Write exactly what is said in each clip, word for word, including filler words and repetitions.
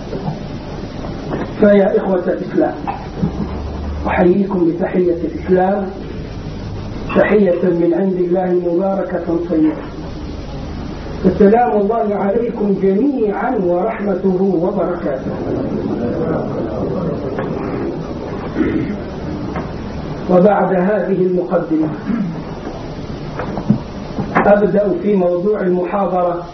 فيا إخوة الإسلام، أحييكم بتحية الإسلام، تحية من عند الله مباركة طيبة. السلام الله عليكم جميعا ورحمته وبركاته. وبعد هذه المقدمة أبدأ في موضوع المحاضرة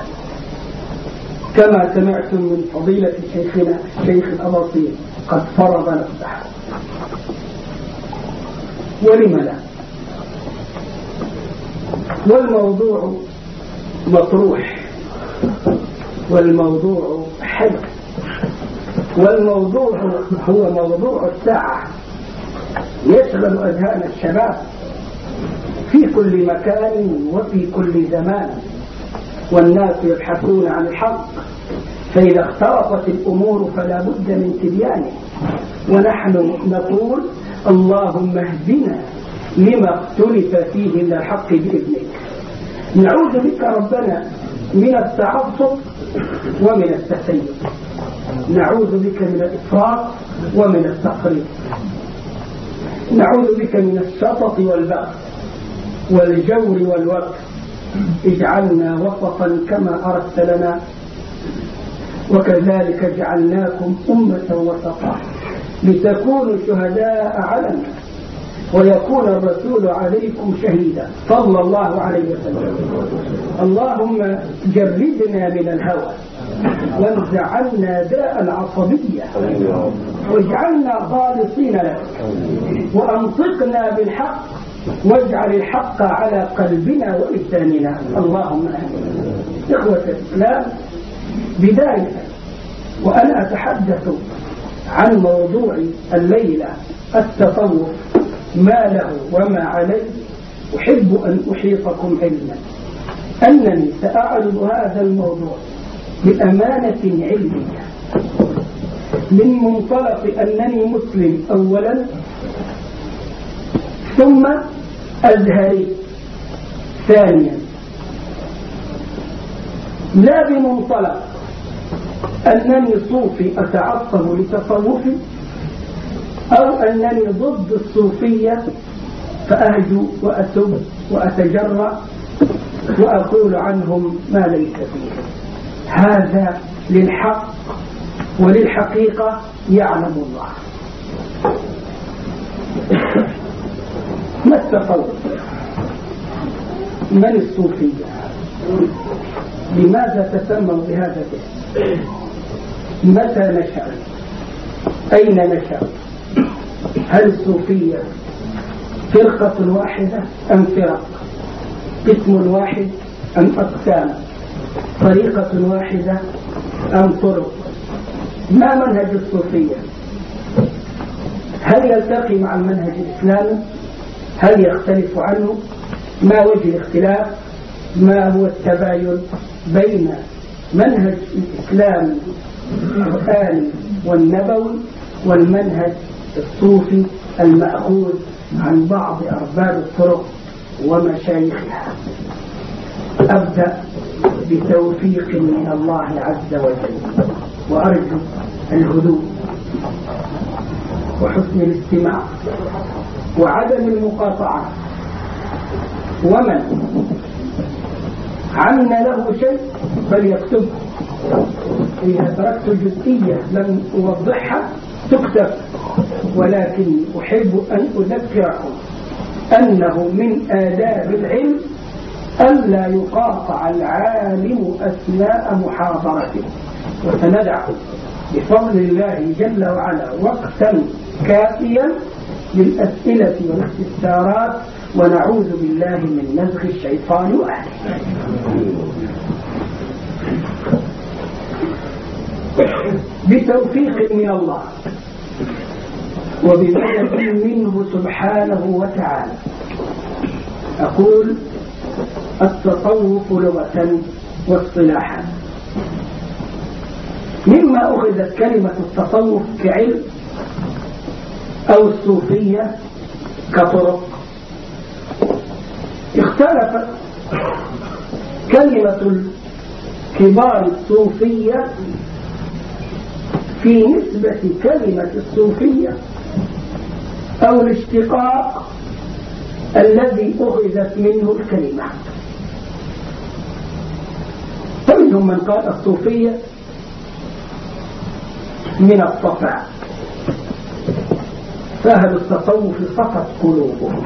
كما سمعتم من فضيلة شيخنا الشيخ الأباطيل قد فرض نفسه، ولم لا؟ والموضوع مطروح، والموضوع حي، والموضوع هو موضوع الساعة، يشغل أذهان الشباب في كل مكان وفي كل زمان، والناس يبحثون عن الحق، فإذا اختلطت الأمور فلا بد من تبيانه. ونحن نقول اللهم اهدنا لما اختلف فيه من الحق بإذنك. نعوذ بك ربنا من التعصب ومن التسيب، نعوذ بك من الإفراط ومن التفريط، نعوذ بك من الشطط والبغي والجور والوقت. اجعلنا وسطا كما أردت لنا، وكذلك جعلناكم أمة وسطا لتكونوا شهداء على الناس ويكون الرسول عليكم شهيدا صلى الله عليه وسلم. اللهم جردنا من الهوى وانزع عنا داء العصبية واجعلنا خالصين لك، وأنطقنا بالحق واجعل الحق على قلبنا ولساننا. اللهم آمين. إخوة الإسلام، بداية وأنا أتحدث عن موضوع الليلة التصوف، ما له وما عليه، أحب أن أحيطكم علما أنني سأعرض هذا الموضوع بأمانة علمية من منطلق أنني مسلم أولا، ثم أزهري ثانيا، لا بمنطلق أنني صوفي أتعصب لتصوفي، أو أنني ضد الصوفية فأهجو وأسب وأتجرأ وأقول عنهم ما ليس فيه. هذا للحق وللحقيقة يعلم الله. ما التصوف؟ من الصوفية؟ لماذا تسموا بهذا الاسم؟ متى نشأ؟ أين نشأ؟ هل الصوفية فرقة واحدة أم فرق؟ قسم واحد أم أقسام؟ طريقة واحدة أم طرق؟ ما منهج الصوفية؟ هل يلتقي مع المنهج الإسلامي؟ هل يختلف عنه؟ ما وجه الاختلاف؟ ما هو التباين بين منهج الإسلام القرآني والنبوي والمنهج الصوفي المأخوذ عن بعض أرباب الطرق ومشايخها؟ أبدأ بتوفيق من الله عز وجل، وأرجو الهدوء وحسن الاستماع وعدم المقاطعة. ومن عنا له شيء فليكتبه، إذا تركت جزئية لم أوضحها تكتب، ولكن أحب أن أذكركم أنه من آداب العلم ألا يقاطع العالم أثناء محاضرته. وسندع بفضل الله جل وعلا وقتا كافيا للأسئلة والاستفسارات، ونعوذ بالله من نزغ الشيطان وأهله. بتوفيق من الله وبمدد منه سبحانه وتعالى أقول التصوف لغة واصطلاحا. مما أخذت كلمة التصوف كعلم أو الصوفية كطرق. اختلفت كلمة كبار الصوفية في نسبة كلمة الصوفية أو الاشتقاق الذي أخذت منه الكلمة. فمنهم من قال الصوفية من الصفاء، فأهل التصوف صفت قلوبهم.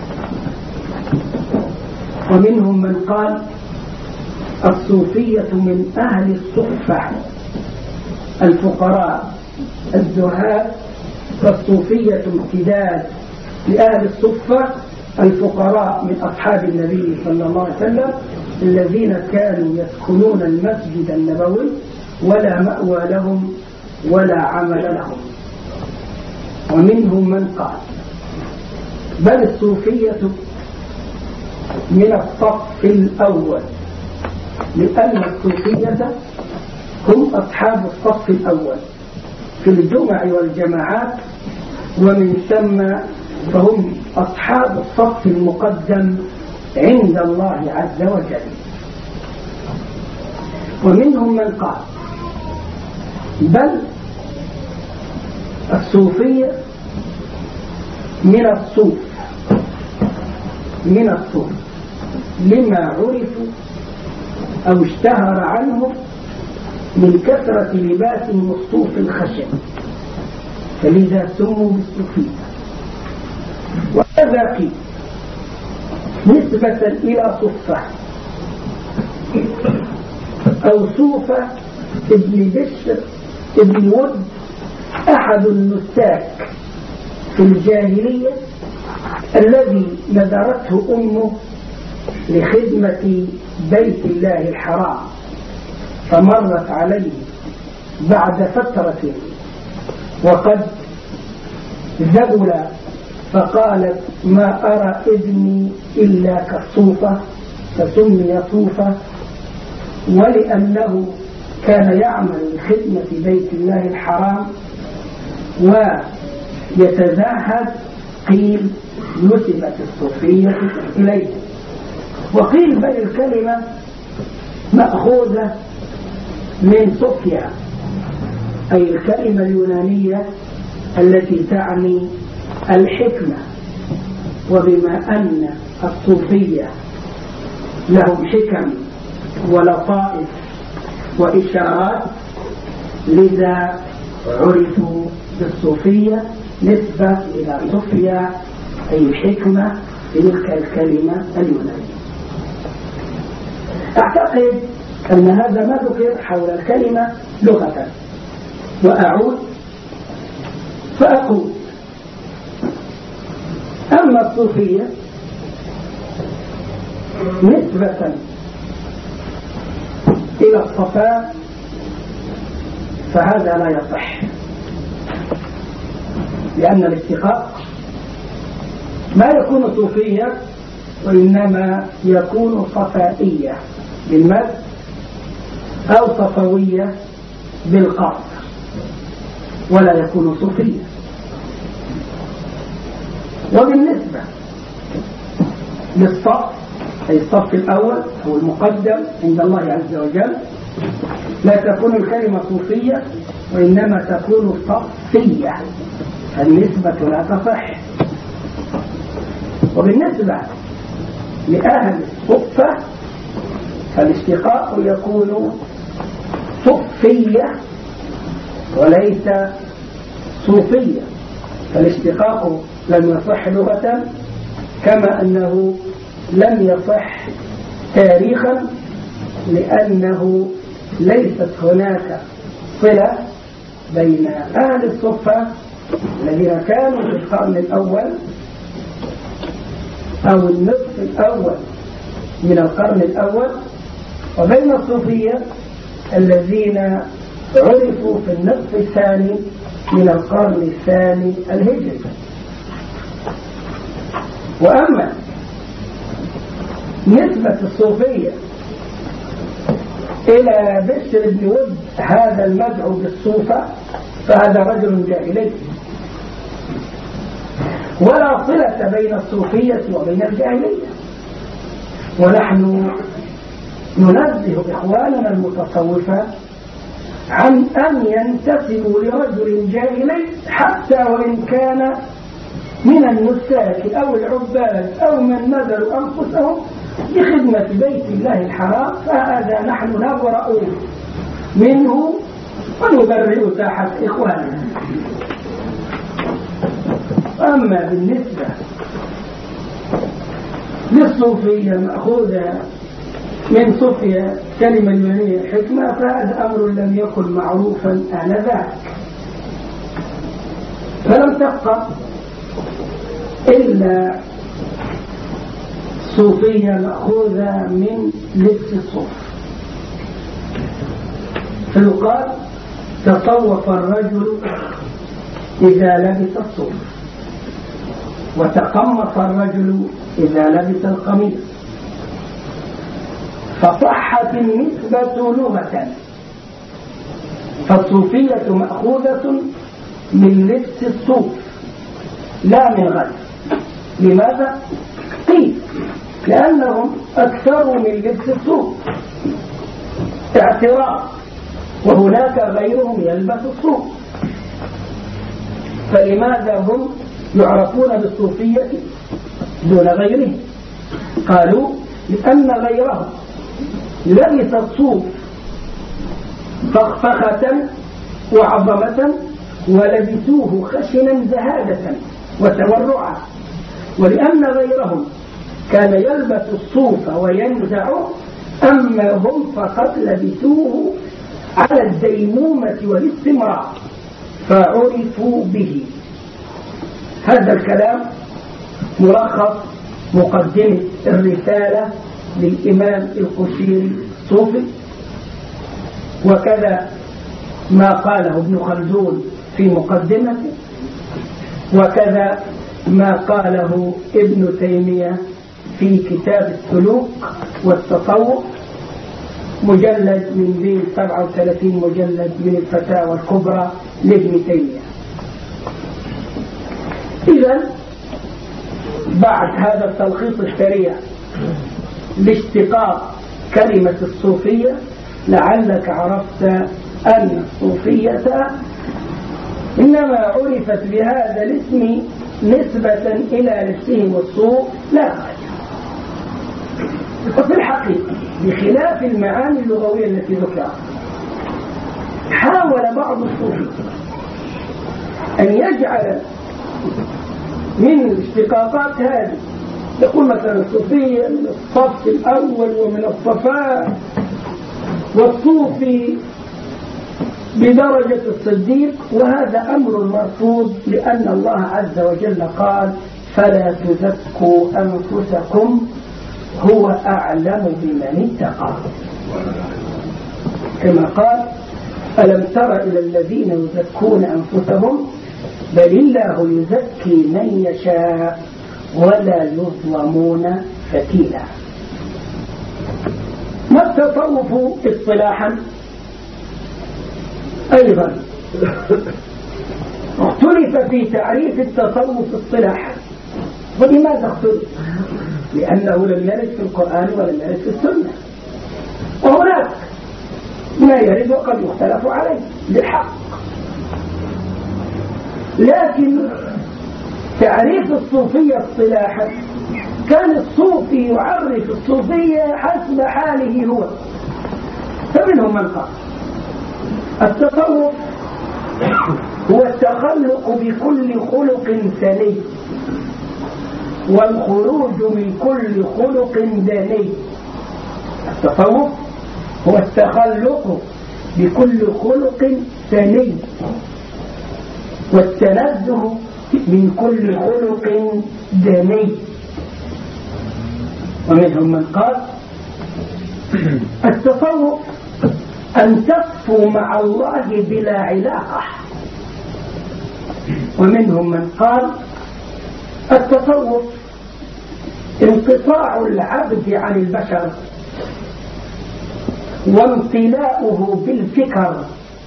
ومنهم من قال الصوفية من أهل الصفة، الفقراء الزهاد، فالصوفية امتداد لأهل الصفة الفقراء من أصحاب النبي صلى الله عليه وسلم الذين كانوا يسكنون المسجد النبوي ولا مأوى لهم ولا عمل لهم. ومنهم من قال بل الصوفية من الصف الأول، لأن الصوفية هم أصحاب الصف الأول في الجمع والجماعات، ومن ثم فهم أصحاب الصف المقدم عند الله عز وجل. ومنهم من قال بل الصوفية من الصوف من الصوف لما عرفوا أو اشتهر عنه من كثرة لباسهم الصوف الخشن، فلذا سموا بالصوفية. وهذا قيل نسبة إلى صفة أو صوفة ابن بشر ابن ود، أحد النساك في الجاهلية الذي نذرته أمه لخدمة بيت الله الحرام، فمرت عليه بعد فترة وقد ذبل فقالت ما أرى ابني إلا كالصوفة، فسمي صوفة. ولأنه كان يعمل لخدمة بيت الله الحرام ويتزاهد قيل نسبت الصوفية إليه. وقيل بل الكلمة مأخوذة من صوفيا، أي الكلمة اليونانية التي تعني الحكمة. وبما أن الصوفية لهم حكم ولطائف وإشارات لذا عرفوا بالصوفية نسبة إلى صوفيا أي الحكمة تلك الكلمة اليونانية. أعتقد أن هذا ما ذكر حول الكلمة لغة. وأعود فأقول أما الصوفية نسبة إلى الصفاء فهذا لا يصح، لأن الاشتقاق ما يكون صوفية وإنما يكون صفائية بالمد أو صفوية بالقصر، ولا يكون صوفية. وبالنسبة للصف أي الصف الأول هو المقدم عند الله عز وجل لا تكون الكلمة صوفية وإنما تكون صفية، النسبة لا تصح. وبالنسبة لأهل الصفة فالاشتقاق يكون صفية وليس صوفية، فالاشتقاق لم يصح لغة كما أنه لم يصح تاريخا، لأنه ليست هناك صلة بين أهل الصفة الذين كانوا في القرن الأول أو النصف الأول من القرن الأول وبين الصوفية الذين عرفوا في النصف الثاني من القرن الثاني الهجري. وأما نسبة الصوفية إلى بشر بن ود هذا المدعو بالصوفة فهذا رجل جاهلي، ولا صلة بين الصوفية وبين الجاهلية. ونحن ننزه إخواننا المتصوفة عن أن ينتسبوا لرجل جاهلي حتى وإن كان من النساك أو العباد أو من نذروا أنفسهم لخدمة بيت الله الحرام، فهذا نحن نبرأ منه ونبرئ ساحة إخواننا. أما بالنسبة للصوفية مأخوذة من صوفيا كلمة اليونانية الحكمة، فهذا أمر لم يكن معروفا آنذاك، فلم تبقى إلا صوفية مأخوذة من لبس الصوف. فيقال تصوف الرجل إذا لبس الصوف، وتقمص الرجل إذا لبس القميص، فصحت النسبة لغة، فالصوفية مأخوذة من لبس الصوف لا من غير. لماذا؟ قيل لأنهم أكثروا من لبس الصوف اعتراف، وهناك غيرهم يلبس الصوف، فلماذا هم يعرفون بالصوفية دون غيرهم؟ قالوا لأن غيرهم لبس الصوف فخفخة وعظمة ولبسوه خشنا زهادة وتورعا، ولأن غيرهم كان يلبس الصوف وينزع، أما هم فقد لبسوه على الديمومة والاستمرار فعرفوا به. هذا الكلام ملخص مقدمة الرسالة للإمام القشيري الصوفي، وكذا ما قاله ابن خلدون في مقدمته، وكذا ما قاله ابن تيمية في كتاب السلوك والتصوف، مجلد من بين سبعة وثلاثين مجلد من الفتاوى الكبرى لابن تيمية. إذن بعد هذا التلخيص السريع لاشتقاق كلمة الصوفية، لعلك عرفت أن الصوفية إنما عرفت بهذا الاسم نسبة إلى لبسهم الصوف لا غير. وفي الحقيقة بخلاف المعاني اللغوية التي ذكرها، حاول بعض الصوفية أن يجعل من الاشتقاقات هذه، يقول مثلا الصوفية من الصف الأول ومن الصفاء، والصوفي بدرجة الصديق، وهذا أمر مرفوض، لأن الله عز وجل قال فلا تزكوا أنفسكم هو أعلم بمن اتقى، كما قال ألم تر إلى الذين يزكون أنفسهم بل الله يزكي من يشاء ولا يظلمون فتيلا. ما التصوف اصطلاحا؟ أيضا اختلف في تعريف التصوف اصطلاحا. ولماذا اختلف؟ لأنه لم يرد في القرآن ولم يرد في السنة، وهناك ما يرد وقد يختلف عليه بالحق. لكن تعريف الصوفية اصطلاحا كان الصوفي يعرف الصوفية حسب حاله هو، فمنهم من قال التصوف هو التخلق بكل خلق سني والخروج من كل خلق دني. التصوف هو التخلق بكل خلق سني والتنزه من كل خلق دني. ومنهم من قال التصوف أن تصفو مع الله بلا علاقة. ومنهم من قال التصوف انقطاع العبد عن البشر وامتلاؤه بالفكر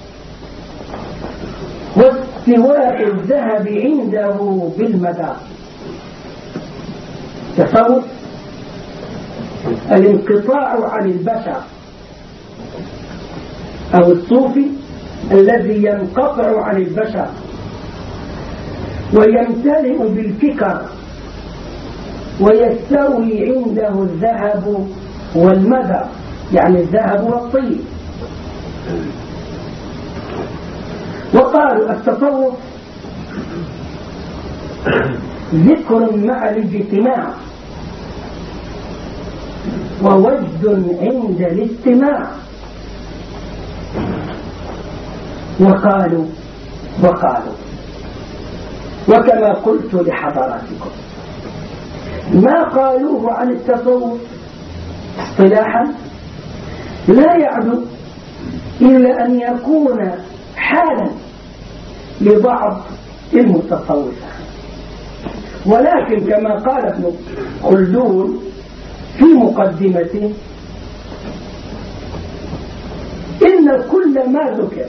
واستواء الذهب عنده بالمدار. تصوف الانقطاع عن البشر، أو الصوفي الذي ينقطع عن البشر ويمتلئ بالفكر ويستوي عنده الذهب والمدر، يعني الذهب والطيب. وقالوا التصوف ذكر مع الاجتماع ووجد عند الاستماع. وقالوا وقالوا وكما قلت لحضراتكم ما قالوه عن التصوف اصطلاحا لا يعدو إلا أن يكون حالا لبعض المتصوفة، ولكن كما قال ابن خلدون في مقدمته إن كل ما ذكر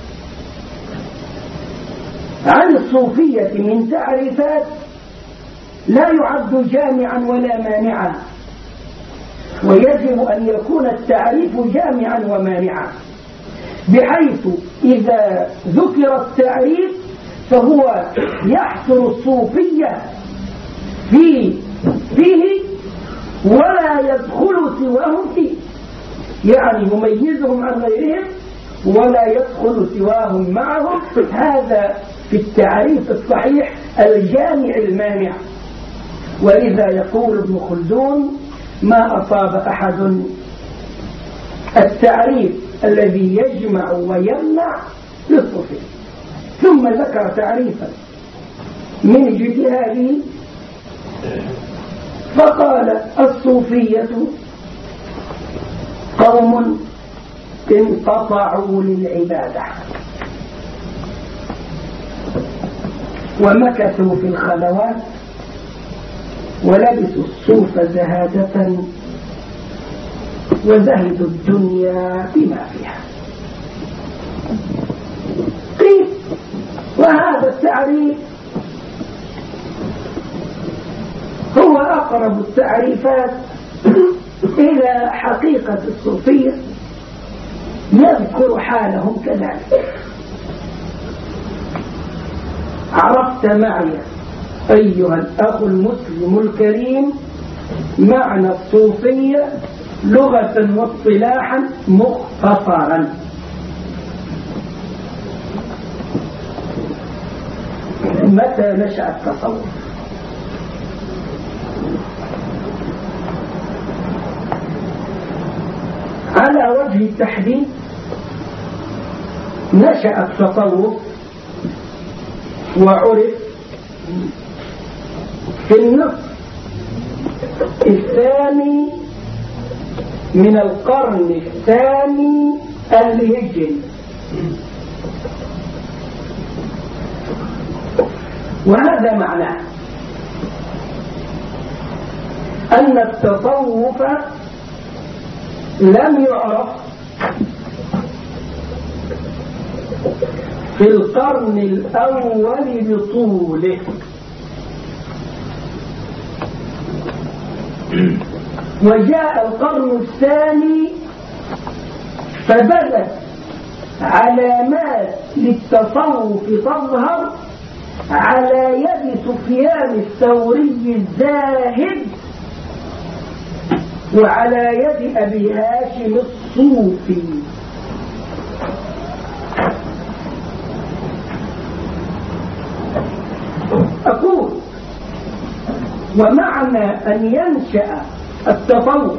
عن الصوفية من تعريفات لا يعد جامعا ولا مانعا، ويجب أن يكون التعريف جامعا ومانعا، بحيث إذا ذكر التعريف فهو يحصر الصوفية في فيه ولا يدخل سواهم فيه، يعني يميزهم عن غيرهم ولا يدخل سواهم معهم. هذا في التعريف الصحيح الجامع المانع. ولذا يقول ابن خلدون ما أصاب أحد التعريف الذي يجمع ويمنع للصوفية. ثم ذكر تعريفا من اجتهاده فقال الصوفية قوم انقطعوا للعبادة ومكثوا في الخلوات ولبسوا الصوف زهادة وزهدوا الدنيا بما فيها. قيل وهذا التعريف هو أقرب التعريفات إلى حقيقة الصوفية، يذكر حالهم كذلك. عرفت معي أيها الأخ المسلم الكريم معنى الصوفية لغة واصطلاحا مختصرا. متى نشأ التصوف؟ على وجه التحديد نشأ التصوف وعرف في النصف الثاني من القرن الثاني الهجري، وهذا معناه أن التصوف لم يعرف في القرن الأول بطوله، وجاء القرن الثاني فبدت علامات للتصوف تظهر على يد سفيان الثوري الزاهد وعلى يد أبي هاشم الصوفي. أقول ومعنى أن ينشأ التصوف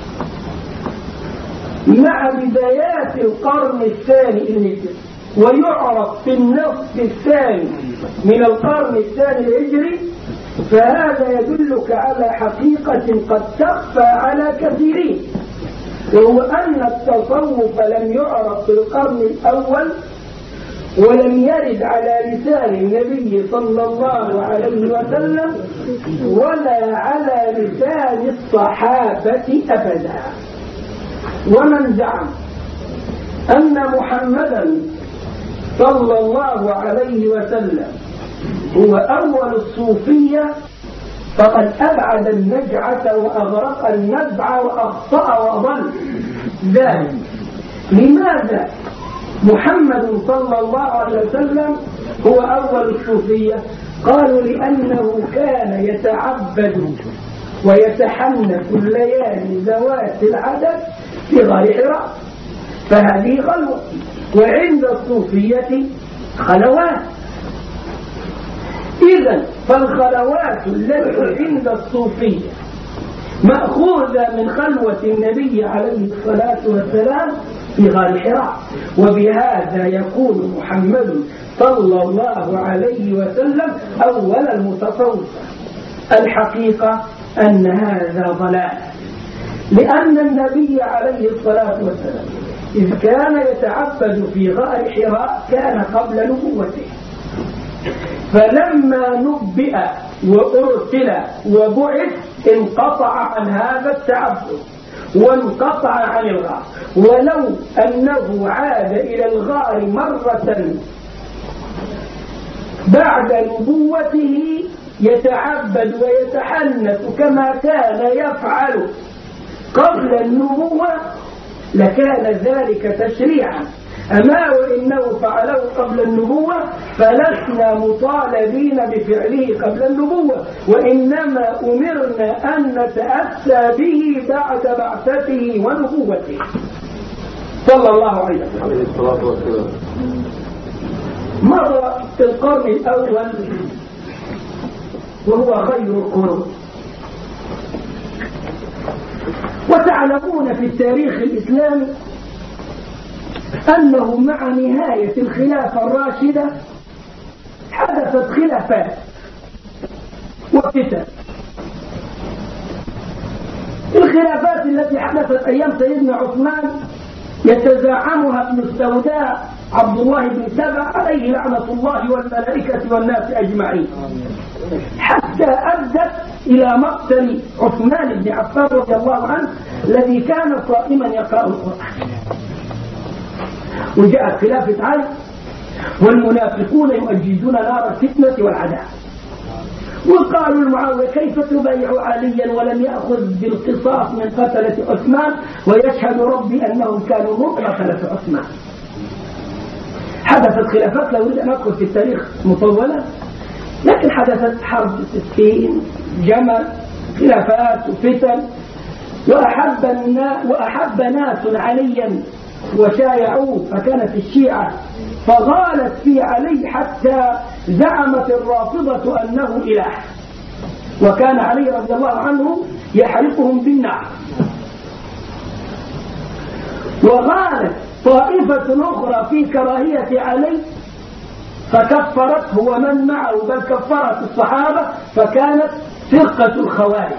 مع بدايات القرن الثاني الهجري ويعرف في النصف الثاني من القرن الثاني الهجري، فهذا يدلك على حقيقة قد تخفى على كثيرين، وهو أن التصوف لم يعرف في القرن الأول ولم يرد على لسان النبي صلى الله عليه وسلم ولا على لسان الصحابة أبدا. ومن زعم أن محمدا صلى الله عليه وسلم هو أول الصوفية فقد أبعد النجعة وأغرق النزع وأخطأ وأضل ذلك. لماذا؟ محمد صلى الله عليه وسلم هو أول الصوفية؟ قالوا لأنه كان يتعبد ويتحنث الليالي ذوات العدد في غار حراء، فهذه خلوة. وعند الصوفية خلوات. إذن فالخلوات التي عند الصوفية مأخوذة من خلوة النبي عليه الصلاة والسلام في غار حراء. وبهذا يكون محمد صلى الله عليه وسلم أول المتصوف. الحقيقة أن هذا ضلال، لأن النبي عليه الصلاة والسلام إذ كان يتعبد في غار حراء كان قبل نبوته، فلما نبئ وأرسل وبعث انقطع عن هذا التعبد وانقطع عن الغار. ولو أنه عاد إلى الغار مرة بعد نبوته يتعبد ويتحنث كما كان يفعل قبل النبوة لكان ذلك تشريعا. أما وإنه فعله قبل النبوة فلسنا مطالبين بفعله قبل النبوة، وإنما أمرنا أن نتأسى به بعد بعثته ونبوته صلى الله عليه وسلم. مضى في القرن الأول وهو خير القرون. وتعلمون في التاريخ الإسلامي أنه مع نهاية الخلافة الراشدة حدثت خلافات وفتن. الخلافات التي حدثت أيام سيدنا عثمان يتزعمها ابن السوداء عبد الله بن سبع عليه لعنة الله والملائكة والناس أجمعين، حتى أدت إلى مقتل عثمان بن عفان رضي الله عنه الذي كان صائما يقرأ القرآن. وجاءت خلافة علي والمنافقون يؤججون نار الفتنة والعداء، وقالوا لمعاوية كيف تبايع عليا ولم يأخذ بالقصاص من قتلة عثمان ويشهد ربي أنهم كانوا هم قتلة عثمان. حدثت خلافات لا أريد أن أدخل في التاريخ مطولة، لكن حدثت حرب ستين جمل خلافات وفتن. وأحب, وأحب ناس عليا وشايعوه فكانت الشيعة فغالت في علي حتى زعمت الرافضة أنه إله، وكان علي رضي الله عنه يحرقهم بالنار. وغالت طائفة أخرى في كراهية علي فكفرته ومن معه، بل كفرت الصحابة فكانت فرقة الخوارج.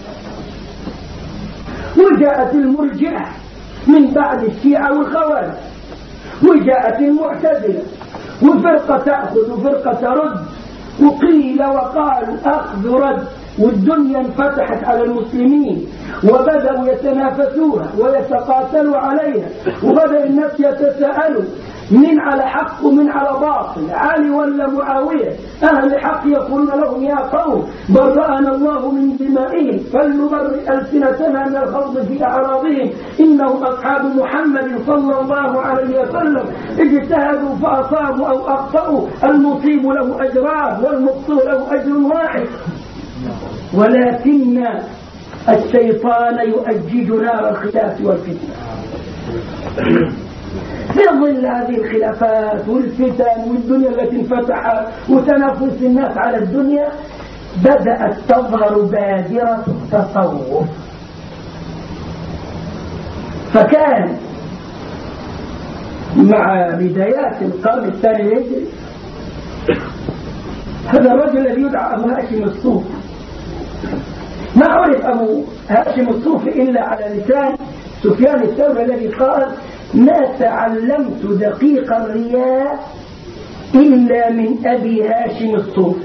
وجاءت المرجئة من بعد الشيعة والخوارج، وجاءت المعتزلة وفرقة تأخذ وفرقة ترد، وقيل وقال أخذ رد، والدنيا انفتحت على المسلمين وبدأوا يتنافسوها ويتقاتلوا عليها، وبدأ الناس يتساءلوا من على حق ومن على باطل، علي ولا معاوية. أهل الحق يقولون لهم يا قوم برأنا الله من دمائهم فلنبرئ ألسنتنا من الخوض في أعراضهم، إنهم أصحاب محمد صلى الله عليه وسلم اجتهدوا فأصابوا أو أخطأوا، المصيب له أجران والمخطئ له أجر واحد. ولكن الشيطان يؤجج نار الخلاف والفتنة. في ظل هذه الخلافات والفتن والدنيا التي انفتحت وتنافس الناس على الدنيا بدأت تظهر بادرة التصوف. فكان مع بدايات القرن الثاني الهجري هذا الرجل الذي يدعى أبو هاشم الصوفي. ما عرف أبو هاشم الصوفي إلا على لسان سفيان الثوري الذي قال ما تعلمت دقيق الرياء إلا من أبي هاشم الصوفي.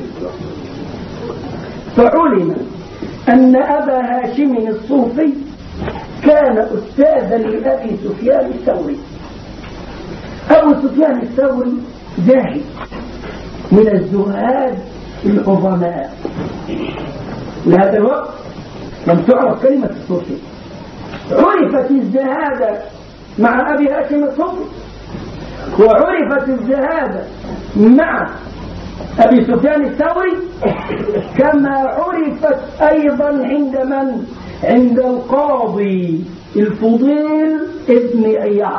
فعلم أن أبا هاشم الصوفي كان أستاذا لأبي سفيان الثوري. أبو سفيان الثوري زاهد من الزهاد العظماء. لهذا الوقت لم تعرف كلمة الصوفي، عرفت الزهادة مع أبي هاشم الصوفي. وعرفت الزهادة مع أبي سفيان الثوري كما عرفت أيضا عند من؟ عند القاضي الفضيل ابن عياض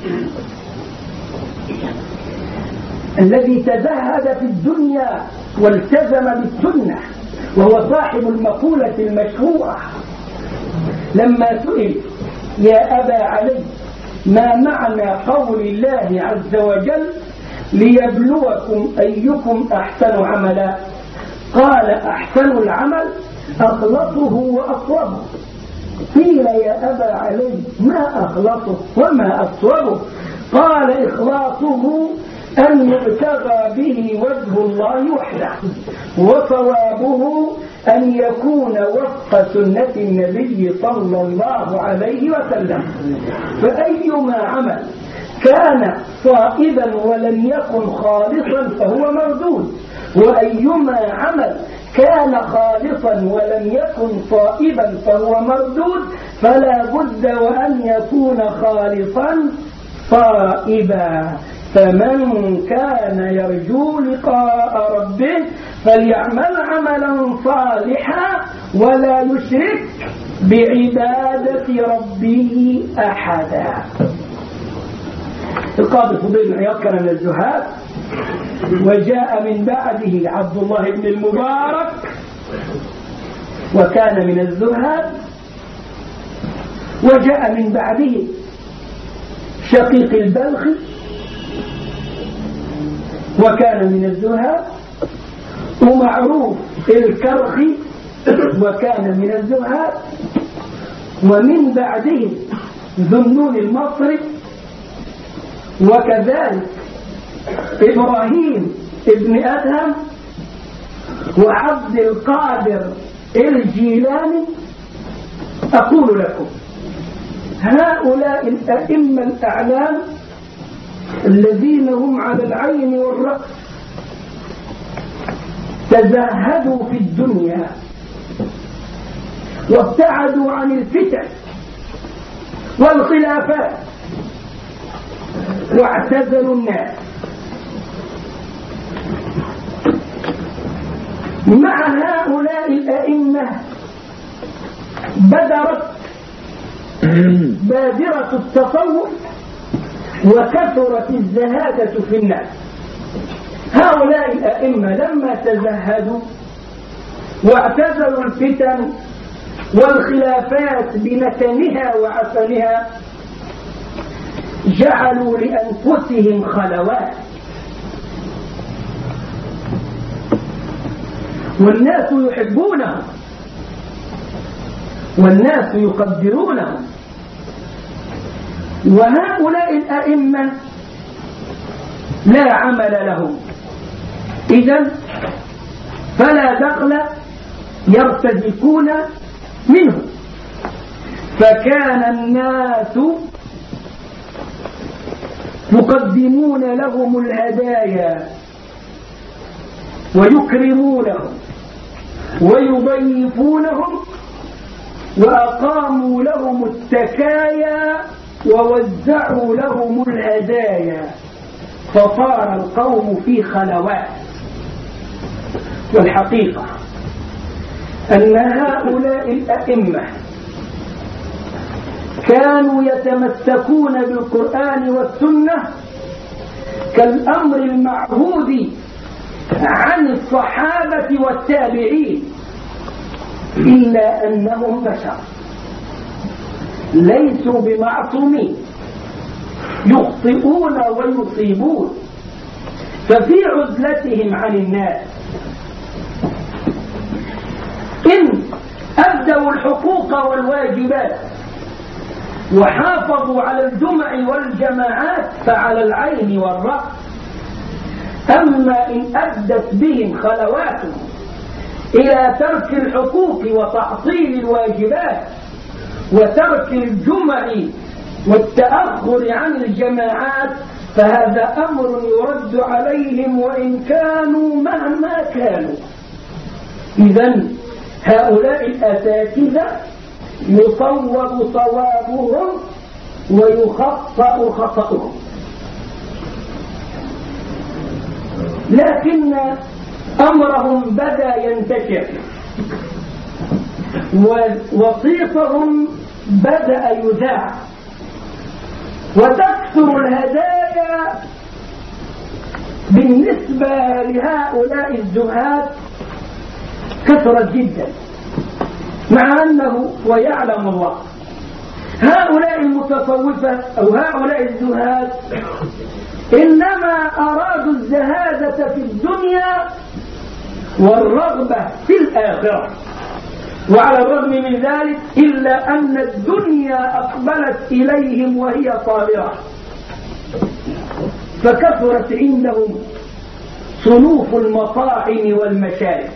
الذي تزهد في الدنيا والتزم بالسنة، وهو صاحب المقولة المشهورة لما سئل: يا أبا علي، ما معنى قول الله عز وجل ليبلوكم أيكم أحسن عملا؟ قال: أحسن العمل أخلصه وأصوبه. قيل: يا أبا علي، ما أخلصه وما أصوبه؟ قال: إخلاصه أن يبتغى به وجه الله وحده، وصوابه أن يكون وفق سنة النبي صلى الله عليه وسلم. فأيما عمل كان صائبا ولم يكن خالصا فهو مردود، وأيما عمل كان خالصا ولم يكن صائبا فهو مردود، فلا بد وأن يكون خالصا صائبا. فمن كان يرجو لقاء ربه فليعمل عملا صالحا ولا يشرك بعبادة ربه أحدا. القاضي الفضيل بن عياض كان من الزهاد، وجاء من بعده عبد الله بن المبارك وكان من الزهاد، وجاء من بعده شقيق البلخي وكان من الزهاد، ومعروف الكرخي وكان من الزهاد، ومن بعده ذنون المصري، وكذلك إبراهيم ابن أدهم وعبد القادر الجيلاني. أقول لكم هؤلاء الأئمة الأعلام الذين هم على العين والرأس تزهدوا في الدنيا وابتعدوا عن الفتن والخلافات واعتزلوا الناس. مع هؤلاء الأئمة بدرت بادرة التصوف وكثرت الزهادة في الناس. هؤلاء الأئمة لما تزهدوا واعتزلوا الفتن والخلافات بنتنها وعفنها جعلوا لأنفسهم خلوات، والناس يحبونهم والناس يقدرونهم. وهؤلاء الأئمة لا عمل لهم، إذن فلا دخل يرتزقون منه. فكان الناس يقدمون لهم الهدايا ويكرمونهم ويضيفونهم، وأقاموا لهم التكايا ووزعوا لهم الهدايا، فصار القوم في خلوات. والحقيقة أن هؤلاء الأئمة كانوا يتمسكون بالقرآن والسنة كالأمر المعهود عن الصحابة والتابعين، إلا أنهم بشر ليسوا بمعصومين، يخطئون ويصيبون. ففي عزلتهم عن الناس إن أدوا الحقوق والواجبات وحافظوا على الجمع والجماعات فعلى العين والرأس. أما إن أدت بهم خلواتهم إلى ترك الحقوق وتعطيل الواجبات وترك الجمع والتأخر عن الجماعات فهذا أمر يرد عليهم وإن كانوا مهما كانوا. إذن هؤلاء الأساتذة يصوب صوابهم ويخطأ خطأهم. لكن أمرهم بدأ ينتشر ووصيتهم بدأ يذاع وتكثر الهدايا بالنسبة لهؤلاء الزهاد كثرت جدا، مع أنه ويعلم الله هؤلاء المتصوفة أو هؤلاء الزهاد إنما أرادوا الزهادة في الدنيا والرغبة في الآخرة، وعلى الرغم من ذلك إلا أن الدنيا أقبلت إليهم وهي صابرة، فكثرت عندهم صنوف المطاعم والمشارب.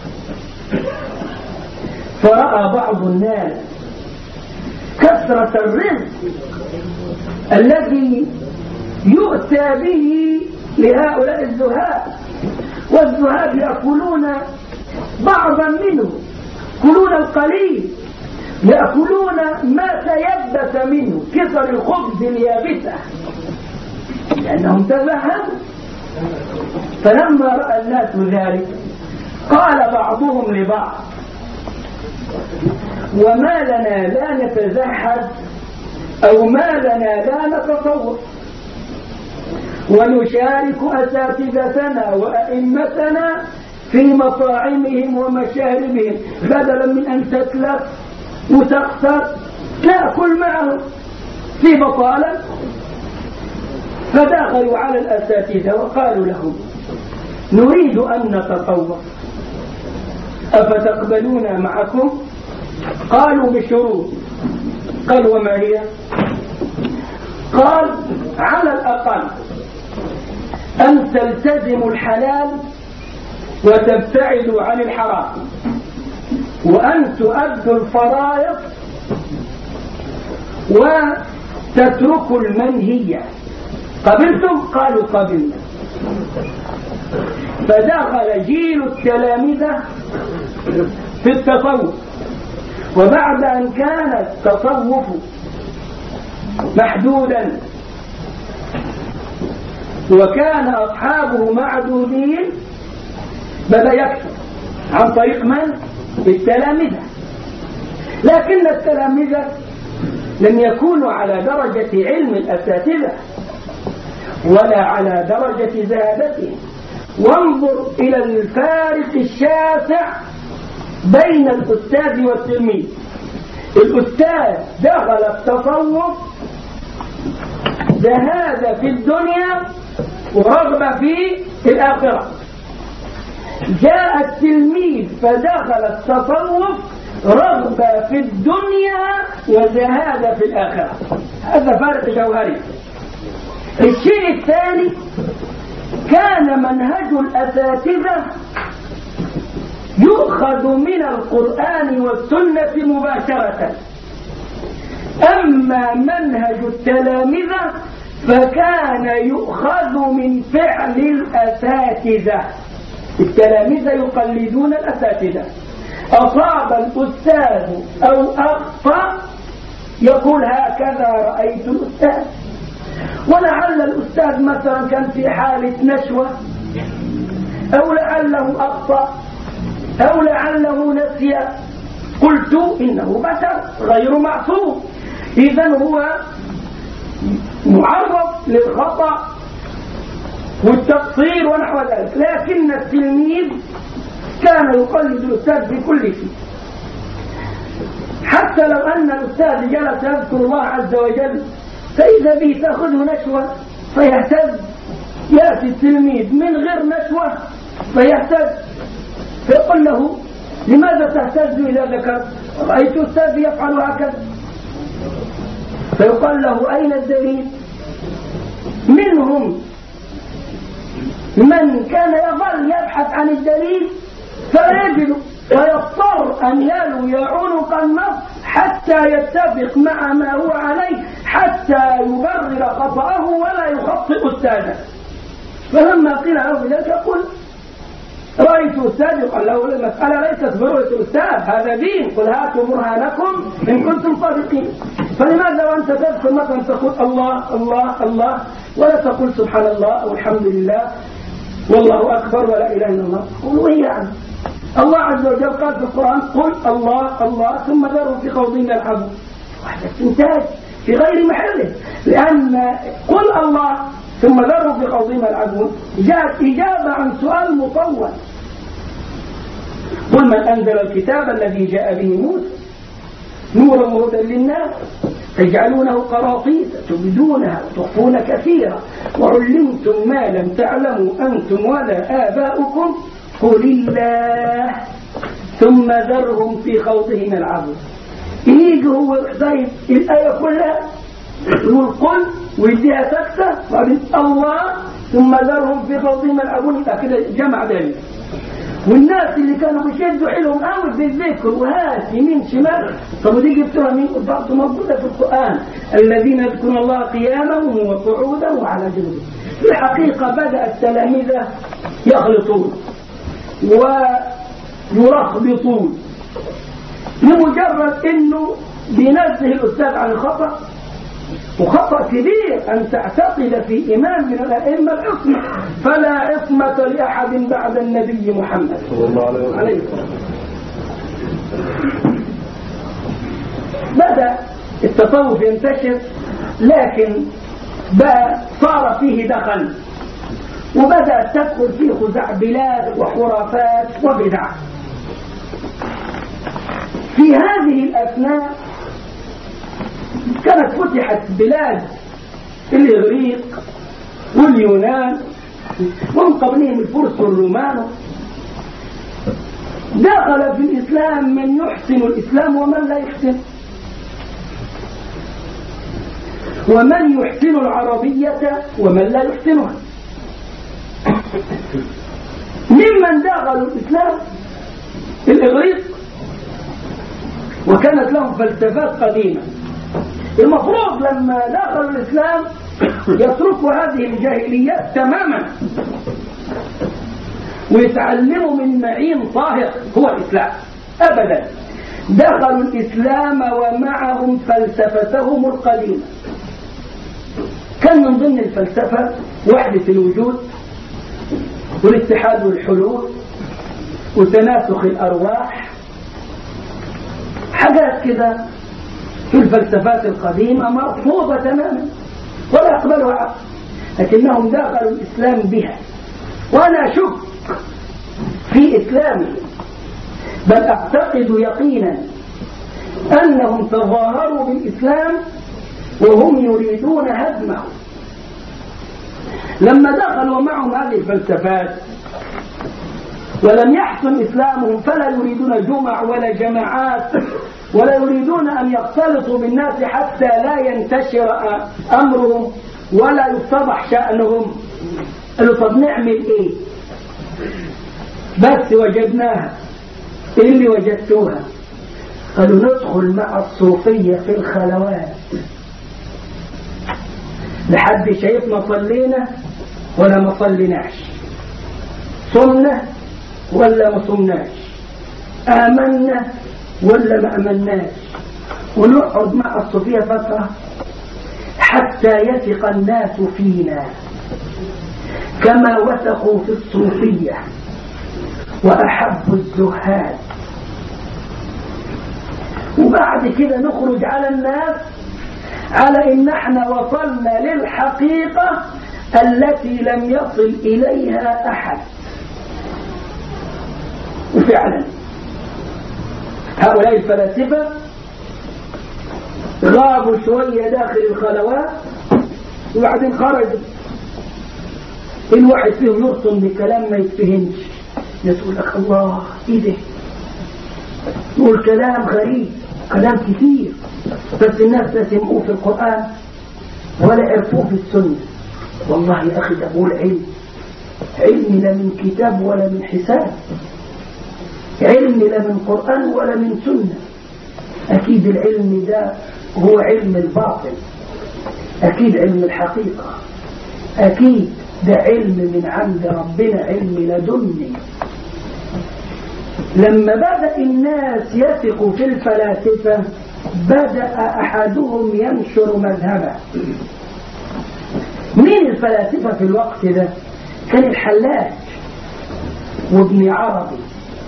فرأى بعض الناس كثرة الرزق الذي يؤتى به لهؤلاء الزهاد، والزهاد يأكلون بعضا منه، يأكلون القليل، يأكلون ما تيبس منه كسر الخبز اليابسة لأنهم تزهدوا. فلما رأى الناس ذلك قال بعضهم لبعض: وما لنا لا نتزهد أو ما لنا لا نتصور ونشارك أساتذتنا وأئمتنا في مطاعمهم ومشاربهم، بدلا من أن تتلف وتخسر نأكل معهم في بطالة. فدخلوا على الأساتذة وقالوا لهم: نريد أن نتطوع، أفتقبلون معكم؟ قالوا: بشروط. قال: وما هي؟ قال: على الأقل أن تلتزموا الحلال وتبتعدوا عن الحرام، وأن تؤدوا الفرائض وتتركوا المنهية. قبلتم؟ قالوا: قبلنا. فدخل جيل التلامذة في التصوف، وبعد أن كان التصوف محدودا وكان أصحابه معدودين بدأ يكثر عن طريق من؟ التلامذة. لكن التلامذة لم يكونوا على درجة علم الأساتذة ولا على درجة زهادتهم. وانظر إلى الفارق الشاسع بين الأستاذ والتلميذ. الأستاذ دخل التصوف زهادة في الدنيا ورغبة في الآخرة، جاء التلميذ فدخل التصوف رغبة في الدنيا وزهادة في الآخرة. هذا فارق جوهري. الشيء الثاني، كان منهج الأساتذة يؤخذ من القرآن والسنة مباشرة، أما منهج التلامذة فكان يؤخذ من فعل الأساتذة. التلامذة يقلدون الأساتذة، أصاب الأستاذ أو أخطأ يقول: هكذا رأيت الأستاذ. ولعل الأستاذ مثلا كان في حالة نشوة، أو لعله أخطأ، أو لعله نسي، قلت إنه بشر غير معصوم، إذن هو معرض للخطأ والتقصير ونحو ذلك. لكن التلميذ كان يقلد الأستاذ في كل شيء، حتى لو أن الأستاذ جلس يذكر الله عز وجل فإذا به تأخذه نشوة فيهتز، يأتي التلميذ من غير نشوة فيهتز، فيقول له: لماذا تهتز إذا ذكرت؟ رأيت أستاذ يفعل هكذا. فيقال له: أين الدليل؟ منهم من كان يظل يبحث عن الدليل فيجد ويضطر أن يلوي عنق النص حتى يتفق مع ما هو عليه، حتى يبرر خطأه ولا يخطئ أستاذه. فلما قيل له بذلك يقول: رأيت أستاذ. يقال له: المسألة ليست برؤية أستاذ، هذا دين، قل هاتوا برهانكم إن كنتم صادقين. فلماذا وأنت تذكر مثلا تقول الله الله الله ولا تقول سبحان الله أو الحمد لله؟ والله أكبر ولا إله إلا الله. قولوا إيه يعني؟ الله عز وجل قال في القرآن قل الله الله ثم ذرهم في خوضهم يلعبون. واحد استنتاج في غير محله، لأن قل الله ثم ذرهم في خوضهم يلعبون جاءت إجابة عن سؤال مطول. قل من أنزل الكتاب الذي جاء به موسى نورا وهدى للناس تجعلونه قراطيس تبدونها وتخفون كثيرا وعلمتم ما لم تعلموا أنتم ولا آباؤكم قل الله ثم ذرهم في خوضهم يلعبون. يجي هو طيب الآية كلها يقول قل ويديها سكتة وبعدين الله ثم ذرهم في خوضهم يلعبون، يبقى كده جمع ذلك. والناس اللي كانوا بيشدوا حيلهم قوي في الذكر وهات يمين شمال، طب ودي جبتوها مين؟ برضه موجوده في القرآن الذين يذكرون الله قياما وقعودا وعلى جنوبهم. في الحقيقة بدأ التلاميذ يخلطون ويرخبطون لمجرد انه بينزه الاستاذ عن الخطأ، وخطأ كبير أن تعتقد في إمام من الأئمة العصمة، فلا عصمة لأحد بعد النبي محمد صلى الله عليه وسلم. بدأ التصوف ينتشر، لكن بقى صار فيه دخل وبدأت تدخل فيه خزعبلات وخرافات وبدع. في هذه الأثناء كانت فتحت بلاد الإغريق واليونان ومن قبلهم الفرس والرومان. دخل في الإسلام من يحسن الإسلام ومن لا يحسن، ومن يحسن العربية ومن لا يحسنها. ممن دخلوا الإسلام الإغريق وكانت لهم فلسفات قديمة. المفروض لما دخلوا الإسلام يتركوا هذه الجاهليات تماما ويتعلموا من معين طاهر هو الإسلام. أبدا، دخلوا الإسلام ومعهم فلسفتهم القديمة. كان من ضمن الفلسفة وحدة الوجود والاتحاد والحلول وتناسخ الأرواح، حاجات كده في الفلسفات القديمة مرفوضة تماما ولا يقبلها عقل، لكنهم دخلوا الإسلام بها. وأنا أشك في إسلامهم، بل أعتقد يقينا أنهم تظاهروا بالإسلام وهم يريدون هدمه. لما دخلوا معهم هذه الفلسفات ولم يحسن إسلامهم فلا يريدون جمع ولا جماعات ولا يريدون أن يختلطوا بالناس حتى لا ينتشر أمرهم ولا يفتضح شأنهم. قالوا طب نعمل إيه؟ بس وجدناها. إيه اللي وجدتوها؟ قالوا ندخل مع الصوفية في الخلوات، لحد شايفنا صلينا ولا ما صليناش، صمنا ولا ما صمناش، آمنا ولا ما آمناش، ونقعد مع الصوفية فترة حتى يثق الناس فينا كما وثقوا في الصوفية وأحبوا الزهاد، وبعد كده نخرج على الناس على إن احنا وصلنا للحقيقة التي لم يصل إليها أحد. وفعلا هؤلاء الفلاسفة غابوا شوية داخل الخلوات وبعدين خرجوا. الواحد فيهم يرسم بكلام ما يتفهمش، يقول لك الله ايه ده، يقول كلام غريب، كلام كثير، بس الناس لا سمعوه في القرآن ولا عرفوه في السنة. والله يا أخي ده بقول علم، علم لا من كتاب ولا من حساب، علم لا من قرآن ولا من سنة. أكيد العلم ده هو علم الباطل، أكيد علم الحقيقة، أكيد ده علم من عند ربنا، علم لدني. لما بدأ الناس يثقوا في الفلاسفة بدأ أحدهم ينشر مذهبه. مين الفلاسفة في الوقت ده؟ كان الحلاج وابن عربي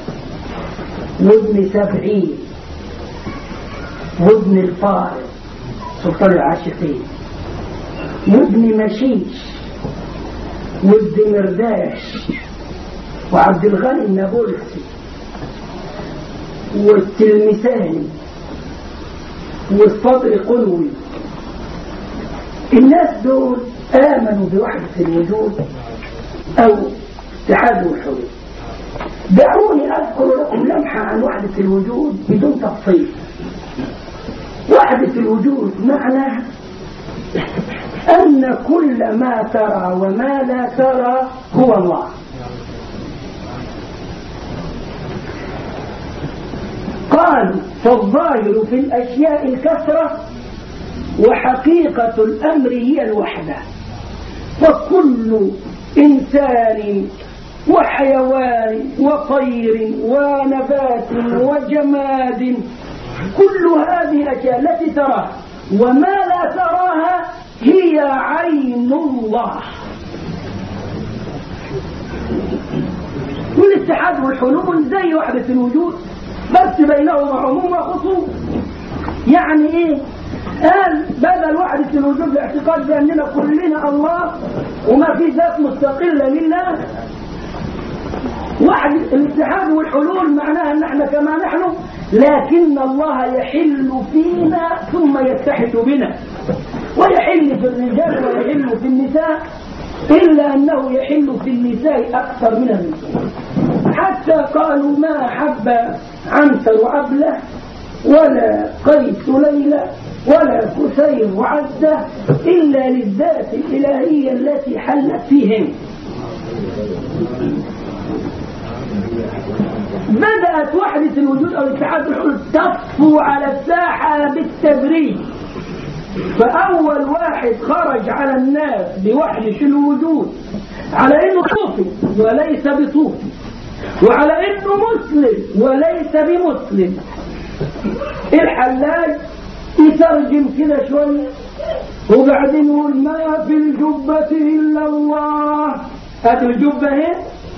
وابن سبعين وابن الفارض سلطان العاشقين وابن مشيش والدمرداش وعبد الغني النابلسي والتلمساني والصدر قنوي. الناس دول آمنوا بوحدة الوجود أو اتحاد الحلول. دعوني أذكر لكم لمحة عن وحدة الوجود بدون تفصيل. وحدة الوجود معناها أن كل ما ترى وما لا ترى هو الله. قال فالظاهر في الأشياء الكثرة وحقيقة الأمر هي الوحدة. فكل إنسان وحيوان وطير ونبات وجماد كل هذه الأشياء التي تراها وما لا تراها هي عين الله. والاتحاد والحلول زي وحدة الوجود بس بينهما عموم وخصوص. يعني ايه؟ قال بدل وحدة الوجود الاعتقاد بأننا كلنا الله وما في ذات مستقلة لله. وحد الاتحاد والحلول معناها ان احنا كما نحن لكن الله يحل فينا ثم يتحد بنا ويحل في الرجال ويحل في النساء إلا أنه يحل في النساء أكثر من الرجال. حتى قالوا ما حب عنتر عبلة ولا قيس ليلى ولا كسير وعزة إلا للذات الإلهية التي حلت فيهم. بدأت وحدة الوجود أو اتحاد الحلول تصفو على الساحة بالتدريج. فأول واحد خرج على الناس بوحدة الوجود على إنه صوفي وليس بصوفي وعلى إنه مسلم وليس بمسلم الحلاج يترجم كده شوية وبعدين يقول ما في الجبة إلا الله. هذه الجبة هي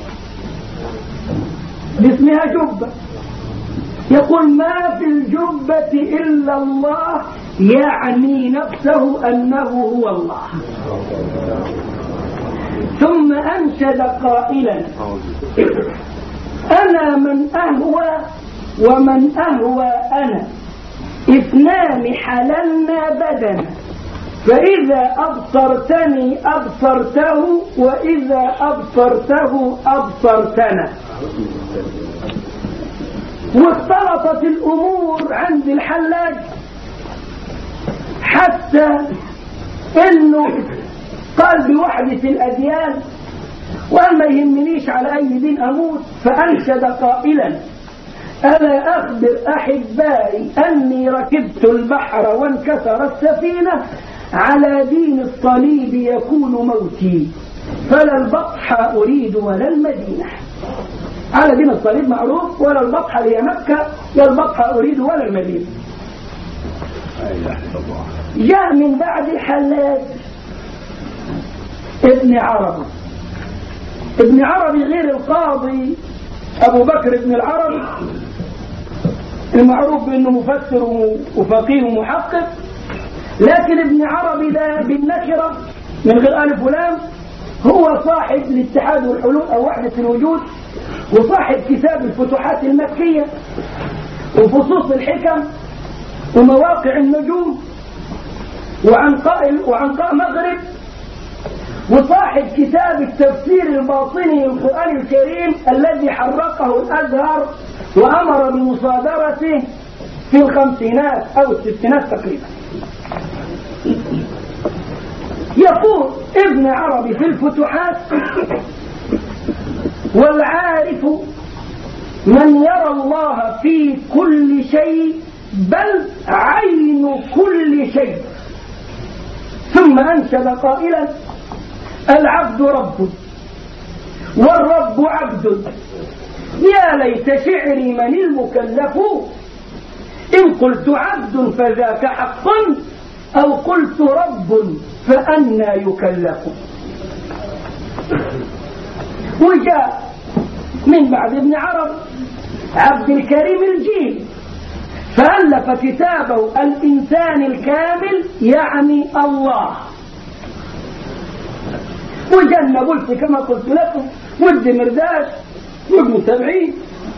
باسمها جبة. يقول ما في الجبة إلا الله يعني نفسه أنه هو الله. ثم أنشد قائلا أنا من أهوى ومن أهوى أنا اثنان حللنا بدنا فإذا أبصرتني أبصرته وإذا أبصرته أبصرتنا. واختلطت الأمور عند الحلاج حتى إنه قال بوحدة الأديان وأن ما يهمنيش على أي دين أموت. فأنشد قائلا ألا أخبر أحبائي أني ركبت البحر وانكسر السفينة على دين الصليب يكون موتي فلا البطح أريد ولا المدينة. على دين الصليب معروف ولا البطح هي مكة يا البطح أريد ولا المدينة. جاء من بعد الحلاج ابن عربي. ابن عربي غير القاضي أبو بكر ابن العربي المعروف بأنه مفسر وفقيه ومحقق. لكن ابن عربي ده بالنكرة من غير ألف ولام هو صاحب الاتحاد والحلول أو وحدة الوجود وصاحب كتاب الفتوحات المكية وفصوص الحكم ومواقع النجوم وعنقاء وعنقاء مغرب وصاحب كتاب التفسير الباطني للقرآن الكريم الذي حرقه الأزهر وأمر بمصادرته في الخمسينات أو الستينات تقريبا. يقول ابن عربي في الفتوحات والعارف من يرى الله في كل شيء بل عين كل شيء. ثم أنشد قائلا العبد رب والرب عبد يا ليت شعري من المكلف إن قلت عبد فذاك حق أو قلت رب فأنى يكلف. وجاء من بعد ابن عربي عبد الكريم الجيلي فألف كتابه الإنسان الكامل يعني الله. وجاء قلت كما قلت لكم ود مرداش وابن سبعين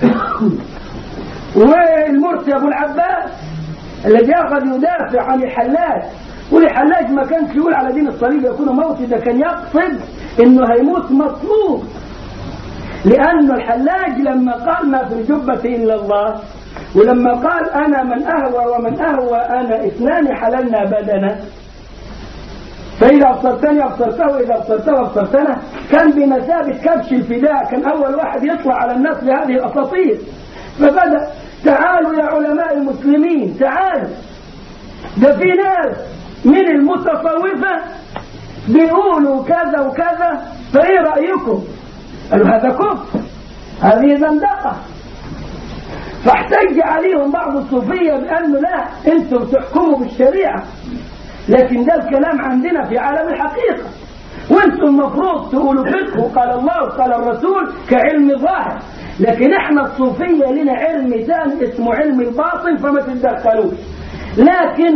والمرسي أبو العباس الذي أخذ يدافع عن الحلاج، والحلاج ما كانش يقول على دين الصليب يكون موتي، ده كان يقصد انه هيموت مطلوب، لأن الحلاج لما قال ما في الجبة إلا الله، ولما قال أنا من أهوى ومن أهوى أنا اثنان حللنا بدنا، فإذا أبصرتني أبصرته وإذا أبصرته أبصرتنا، كان بمثابة كبش الفداء، كان أول واحد يطلع على الناس بهذه الأساطير. فبدأ تعالوا يا علماء المسلمين تعالوا، ده في ناس من المتصوفة بيقولوا كذا وكذا، فإيه رأيكم؟ قالوا هذا كفر، هذه زندقة. فاحتج عليهم بعض الصوفية بأنه لا، انتم تحكموا بالشريعة، لكن ده الكلام عندنا في عالم الحقيقة، وانتم المفروض تقولوا فقه وقال الله وقال الرسول كعلم ظاهر، لكن احنا الصوفية لنا علم ثاني اسمه علم الباطن فما تتدخلوش. لكن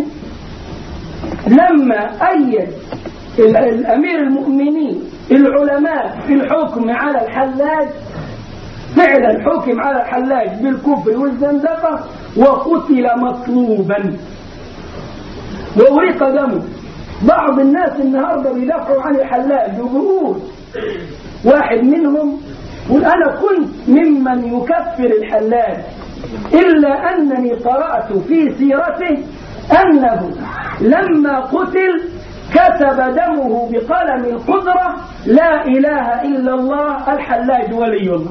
لما أيد الأمير المؤمنين العلماء في الحكم على الحلاج، فعلا حكم على الحلاج بالكفر والزندقة وقتل مطلوبا وأريق دمه. بعض الناس النهاردة بيدافعوا عن الحلاج وبيقول واحد منهم يقول أنا كنت ممن يكفر الحلاج، إلا أنني قرأت في سيرته أنه لما قتل كتب دمه بقلم القدرة لا إله إلا الله الحلاج ولي الله.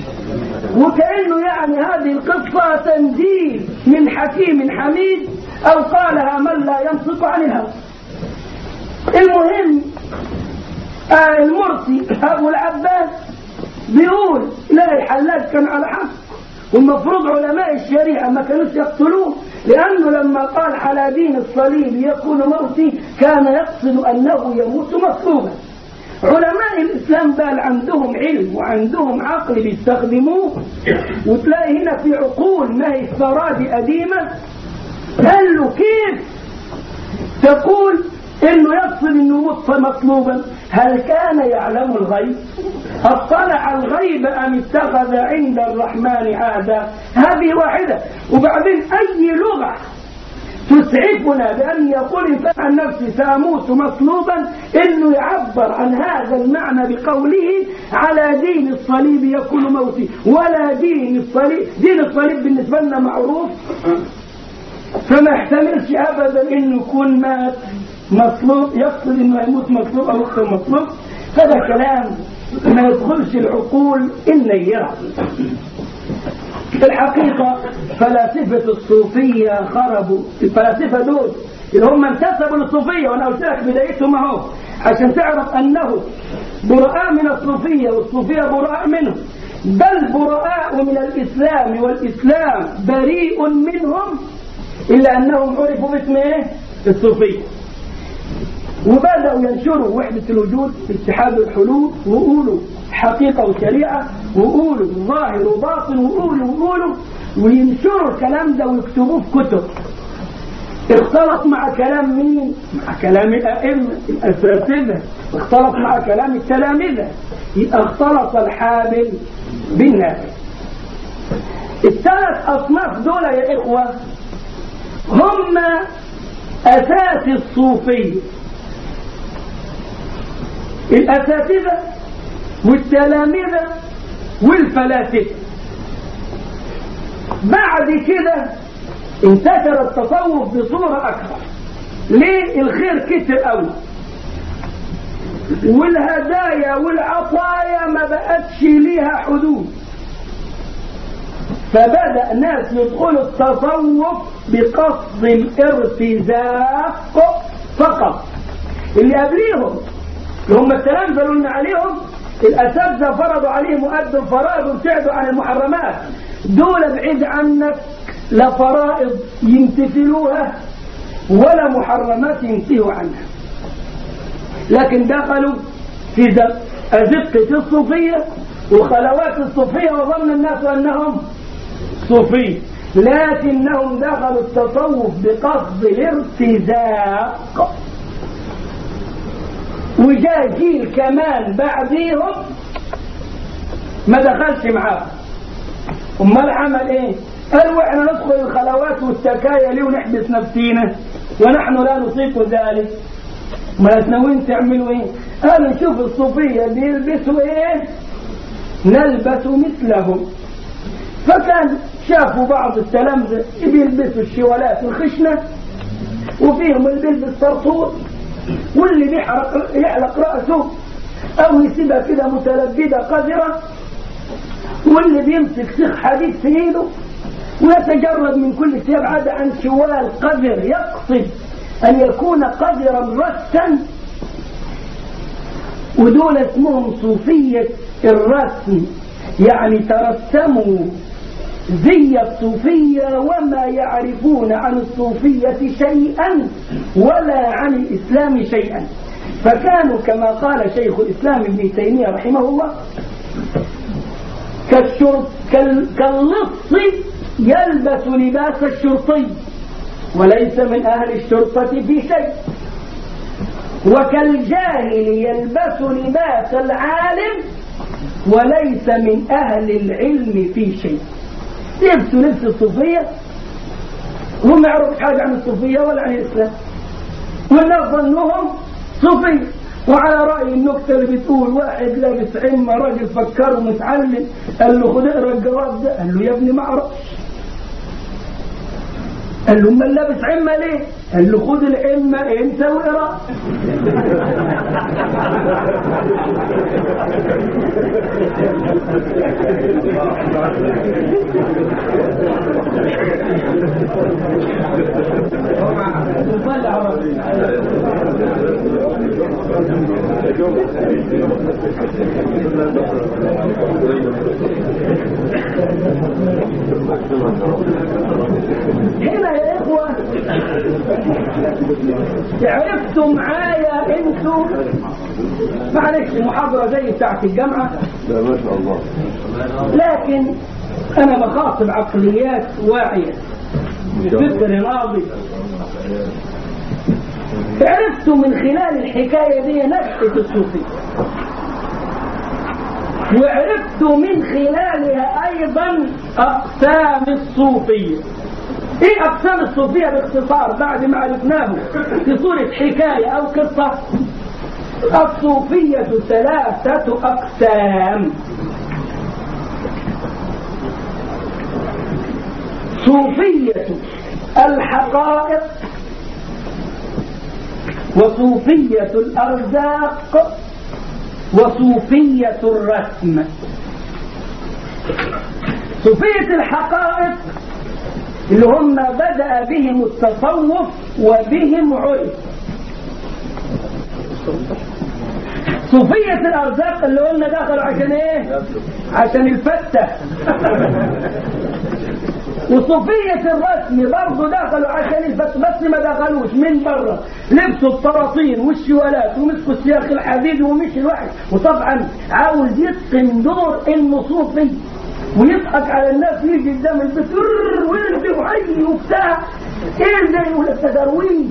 وكأنه يعني هذه القصة تنزيل من حكيم حميد أو قالها من لا ينطق عن الهوى. المهم آه المرسي أبو العباس بيقول لا الحلاج كان على حق، والمفروض علماء الشريعة ما كانوش يقتلوه، لأنه لما قال على دين الصليب يكون موتي كان يقصد أنه يموت مطلوبا. علماء الإسلام بال عندهم علم وعندهم عقل بيستخدموه، وتلاقي هنا في عقول ما هي فرادي قديمة قال له كيف تقول إنه يقصد إنه يموت مطلوبا؟ هل كان يعلم الغيب؟ اطلع الغيب أم اتخذ عند الرحمن عهدا؟ هذه واحدة. وبعدين أي لغة تسعفنا بأن يقول إنسان عن نفسي سأموت مطلوبا إنه يعبر عن هذا المعنى بقوله على دين الصليب يكون موتي، ولا دين الصليب. دين الصليب بالنسبة لنا معروف، فما يحتملش أبدا إنه يكون مات مطلوب، يقصد إنه يموت مطلوب أو يقتل مطلوب. هذا كلام ما يدخلش العقول النيرة. في الحقيقة فلاسفة الصوفية خربوا. الفلاسفة دول اللي هم انتسبوا للصوفية، وأنا قلت لك بدايتهم اهو عشان تعرف أنه براء من الصوفية والصوفية براء منهم، بل براء من الإسلام والإسلام بريء منهم، إلا أنهم عرفوا باسم إيه؟ الصوفية. وبدأوا ينشروا وحدة الوجود، اتحاد الحلول، وقولوا حقيقة وشريعة، وقولوا ظاهر وباطن، وقولوا وقولوا وينشروا الكلام ده ويكتبوه في كتب. اختلط مع كلام مين؟ مع كلام الأئمة الأساتذة، اختلط مع كلام التلامذة، اختلط الحابل بالنافع. الثلاث أصناف دول يا إخوة هم أساس الصوفية، الأساتذة والتلامذة والفلاسفة. بعد كده انتشر التصوف بصورة أكثر. ليه؟ الخير كتر قوي، والهدايا والعطايا ما بقتش ليها حدود، فبدأ ناس يدخلوا التصوف بقصد الارتزاق فقط. اللي قبليهم اللي هم التلامذة اللي قلنا عليهم الأساتذة فرضوا عليهم مؤدوا الفرائض وابتعدوا عن المحرمات، دول بعيد عنك لا فرائض يمتثلوها ولا محرمات ينتهوا عنها، لكن دخلوا في أزقة الصوفية وخلوات الصوفية وظن الناس أنهم صوفية، لكنهم دخلوا التصوف بقصد الارتزاق. وجاء جيل كمان بعديهم ما دخلش معاهم، امال عمل ايه؟ قالوا احنا ندخل الخلوات والسكايا ليه ونحبس نفسينا ونحن لا نطيق ذلك. ما تنوين تعملوا ايه؟ قالوا نشوف الصوفية بيلبسوا ايه نلبس مثلهم. فكان شافوا بعض التلامذة بيلبسوا الشوالات الخشنة، وفيهم اللي بيلبس طرطور، واللي بيحرق يحلق رأسه أو يسيبها كده متلبدة قذرة، واللي بيمسك سيخ حديد في ايده ويتجرد من كل ثياب عدا عن شوال قذر يقصد أن يكون قذرا رسا. ودول اسمهم صوفية الرسم، يعني ترسموا زي الصوفية وما يعرفون عن الصوفية شيئا ولا عن الإسلام شيئا. فكانوا كما قال شيخ الإسلام ابن تيمية رحمه الله كالشرط كاللص يلبس لباس الشرطي وليس من أهل الشرطة في شيء، وكالجاهل يلبس لباس العالم وليس من أهل العلم في شيء. يلبسوا لبس الصوفية وهم ما يعرفوا حاجة عن الصوفية ولا عن الإسلام، والناس ظنهم صوفية. وعلى رأي النكتة اللي بتقول واحد لابس عمة راجل فكره متعلم قال له خد اقرا الجواب ده، قال له يا ابني ما اعرفش. قال له ما لابس عمة ليه؟ قال له خد العمة انت واقرا. هنا يا إخوة عرفتوا معايا انتوا، معلش محاضرة زي بتاعت الجامعة لا ما شاء الله، لكن أنا بخاطب عقليات واعية بفكر ناضج. عرفتوا من خلال الحكاية دي نشأة الصوفية، وعرفتوا من خلالها أيضا أقسام الصوفية. إيه أقسام الصوفية باختصار بعد ما عرفناه في صورة حكاية أو قصة؟ الصوفية ثلاثة أقسام: صوفية الحقائق، وصوفية الأرزاق، وصوفية الرسم. صوفية الحقائق اللي هم بدأ بهم التصوف وبهم عرف. صوفية الأرزاق اللي قلنا دخلوا عشان ايه؟ عشان الفتة. وصوفية الرسم برضه دخلوا عشان الفتة، بس ما دخلوش من بره، لبسوا الطراطين والشوالات ومسكوا السياخ الحديد ومشي الواحد، وطبعا عاوز يتقن دور انه صوفي ويضحك على الناس، يجي قدام البيت ويرضي وحي وبتاع ايه ده، يقول لك درويش.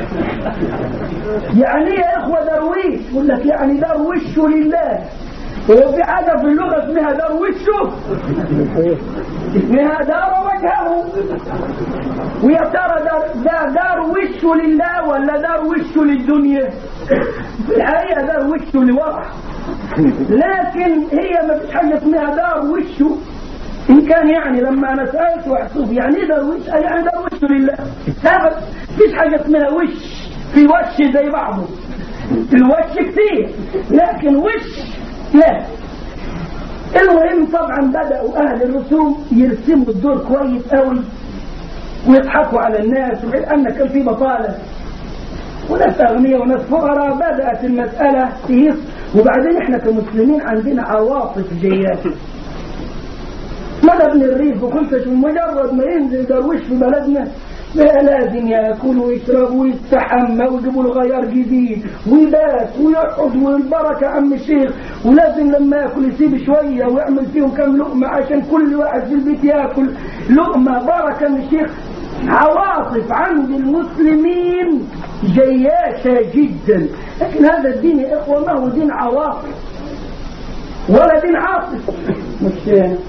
يعني ايه يا اخوه درويش؟ يقول لك يعني دروشه لله. ولو في حاجه في اللغه اسمها دروشه اسمها دار وجهه. ويا ترى ده دروشه لله ولا دروشه للدنيا؟ في الحقيقه دروشه لورع، لكن هي ما فيش حاجه اسمها دار وشه. إن كان يعني لما أنا سألت وحسوب يعني إيه درويش؟ يعني درويش لله. لا فيش حاجة اسمها وش، في وش زي بعضه، الوش كتير لكن وش لا. المهم طبعا بدأوا أهل الرسوم يرسموا الدور كويس قوي ويضحكوا على الناس، لأن كان في بطالة وناس أغنياء وناس فقراء. بدأت المسألة تهيص. وبعدين إحنا كمسلمين عندنا عواطف جياشة. ماذا ابن الريف وكنت مجرد ما ينزل درويش في بلدنا لازم ياكل ويشرب ويستحمى ويجيبوا له غيار جديد ويبات ويقعد والبركه عم الشيخ، ولازم لما ياكل يسيب شويه ويعمل فيهم كم لقمه عشان كل واحد في البيت ياكل لقمه بركه من الشيخ. عواطف عند المسلمين جياشة جدا، لكن هذا الدين يا إخوة ما هو دين عواطف ولا دين عاطف، مش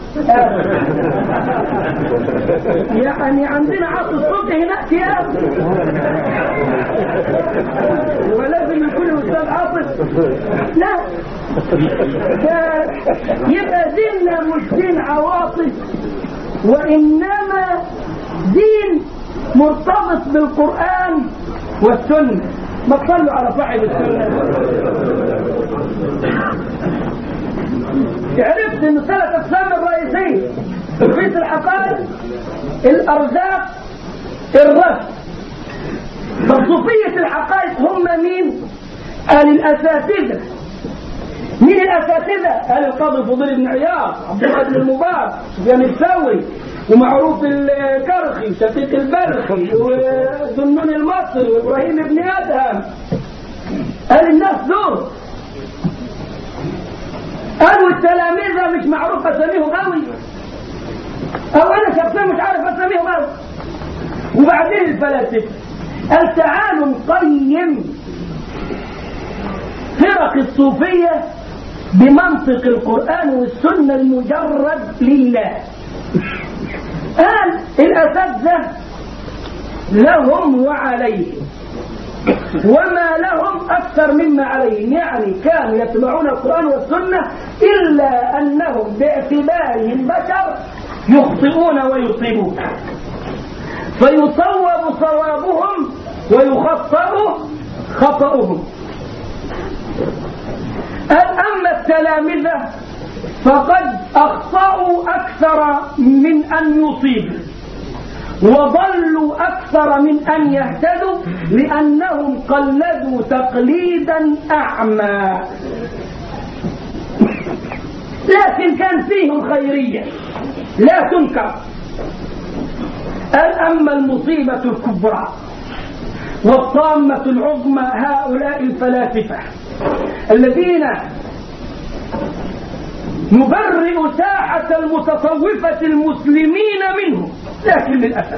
يعني عندنا عاطف صوت هناك يا ولازم يكون أستاذ عاطف، لا يبقى ديننا مش دين عواطف، وإنما دين مرتبط بالقرآن والسنة. ما تصلوا على صاحب السنة. عرفت ان ثلاث اقسام الرئيسية في الحقائق: الارزاق، الرزق. فصوفية الحقائق هم مين؟ قال الاساتذة. مين الاساتذة؟ قال القاضي فضيل بن عياض، عبد الله بن المبارك، سفيان الثوري، ومعروف الكرخي وشقيق البرخي وذنون المصري وابراهيم بن ادهم. قال الناس دول. قالوا التلاميذ مش معروف اساميهم قوي، او انا شخصيا مش عارف اساميهم قوي. وبعدين الفلاسفه قال تعالوا نقيم فرق الصوفيه بمنطق القران والسنه المجرد لله. قال الأساتذة لهم وعليهم، وما لهم أكثر مما عليهم، يعني كانوا يتبعون القرآن والسنة إلا أنهم باعتبارهم بشر يخطئون ويصيبون، فيصوب صوابهم ويخطئ خطأهم. أما التلامذة فقد أخطأوا أكثر من أن يصيبوا، وضلوا أكثر من أن يهتدوا، لأنهم قلدوا تقليدا أعمى. لكن كان فيهم خيرية لا تنكر. أما المصيبة الكبرى والطامة العظمى هؤلاء الفلاسفة الذين نبرئ ساحة المتصوفة المسلمين منهم، لكن للأسف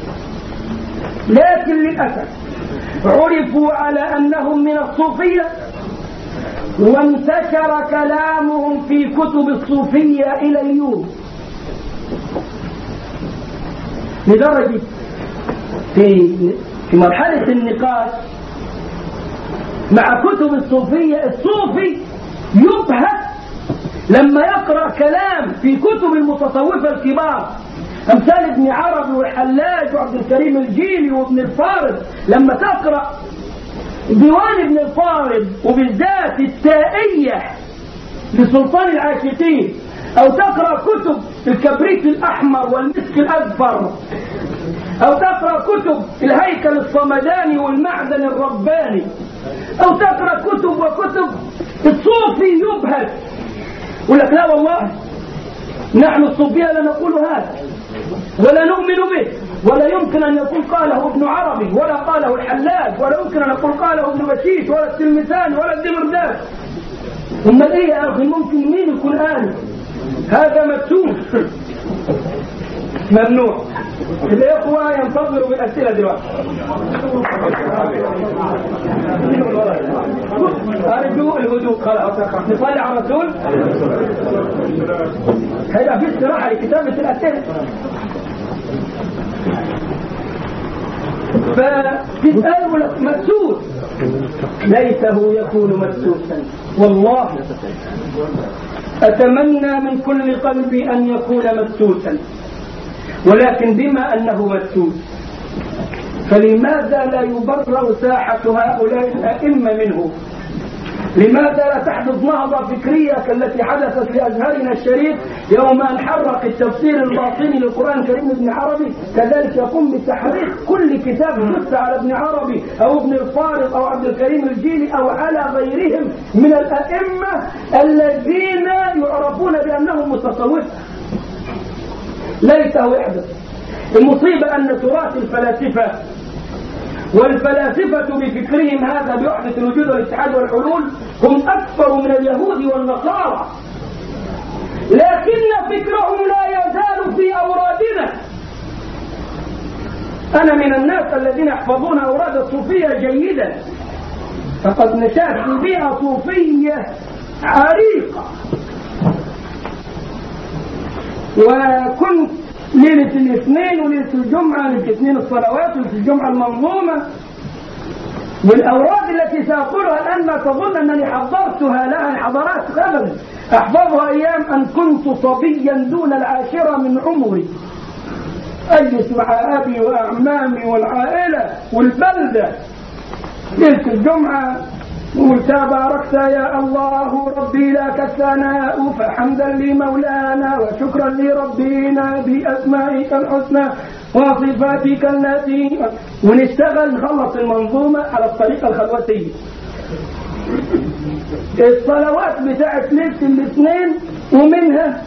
لكن للأسف عرفوا على أنهم من الصوفية، وانتشر كلامهم في كتب الصوفية إلى اليوم، لدرجة في في مرحلة النقاش مع كتب الصوفية الصوفي يبهت لما يقرأ كلام في كتب المتصوفة الكبار أمثال ابن عربي والحلاج وعبد الكريم الجيلي وابن الفارض. لما تقرأ ديوان ابن الفارض وبالذات التائية لسلطان العاشقين، أو تقرأ كتب الكبريت الأحمر والمسك الأزفر، أو تقرأ كتب الهيكل الصمداني والمعدن الرباني، أو تقرأ كتب وكتب الصوفي يبهت يقول لك لا والله نحن الصوفية لا نقول هذا ولا نؤمن به، ولا يمكن أن يكون قاله ابن عربي ولا قاله الحلاج، ولا يمكن أن يكون قاله ابن بشيش ولا التلمساني ولا الدمرداش. ثم ايه يا أخي ممكن مين يكون قال هذا مكتوب؟ ممنوع. الإخوة ينتظروا بالأسئلة دلوقتي. أرجو الهدوء. خلاص نصلي على الرسول. هيبقى في استراحة لكتابة الأسئلة. فتسألوا لك مكسوس، ليته يكون مكسوسا. والله أتمنى من كل قلبي أن يكون مكسوسا، ولكن بما أنه مكسوس فلماذا لا يبرر ساحة هؤلاء الأئمة منه؟ لماذا لا تحدث نهضة فكرية كالتي حدثت لأزهرنا الشريف يوم أن حرق التفسير الباطني للقرآن الكريم ابن عربي؟ كذلك يقوم بتحريق كل كتاب نص على ابن عربي أو ابن الفارض أو عبد الكريم الجيلي أو على غيرهم من الأئمة الذين يعرفون بأنهم متصوفة. ليته يحدث. المصيبة أن تراث الفلاسفة والفلاسفة بفكرهم هذا بوحدة الوجود والاتحاد والحلول هم أكثر من اليهود والنصارى، لكن فكرهم لا يزال في أورادنا. أنا من الناس الذين يحفظون أوراد الصوفية جيدا، فقد نشأت في بيئة صوفية عريقة، وكنت ليلة الاثنين وليلة الجمعة، ليلة الاثنين الصلوات وليلة الجمعة المنظومة، والأوراد التي سأقولها الآن ما تظن أنني حضرتها لها حضارات أبدا، أحفظها أيام أن كنت صبيا دون العاشرة من عمري، أجلس مع أبي وأعمامي والعائلة والبلدة ليلة الجمعة قل تباركت يا الله ربي لك الثناء فحمدا لمولانا وشكرا لربنا بأسمائك الحسنى وصفاتك التي، ونشتغل نخلص المنظومة على الطريقة الخلوتية. الصلوات بتاعت ليلة الاثنين ومنها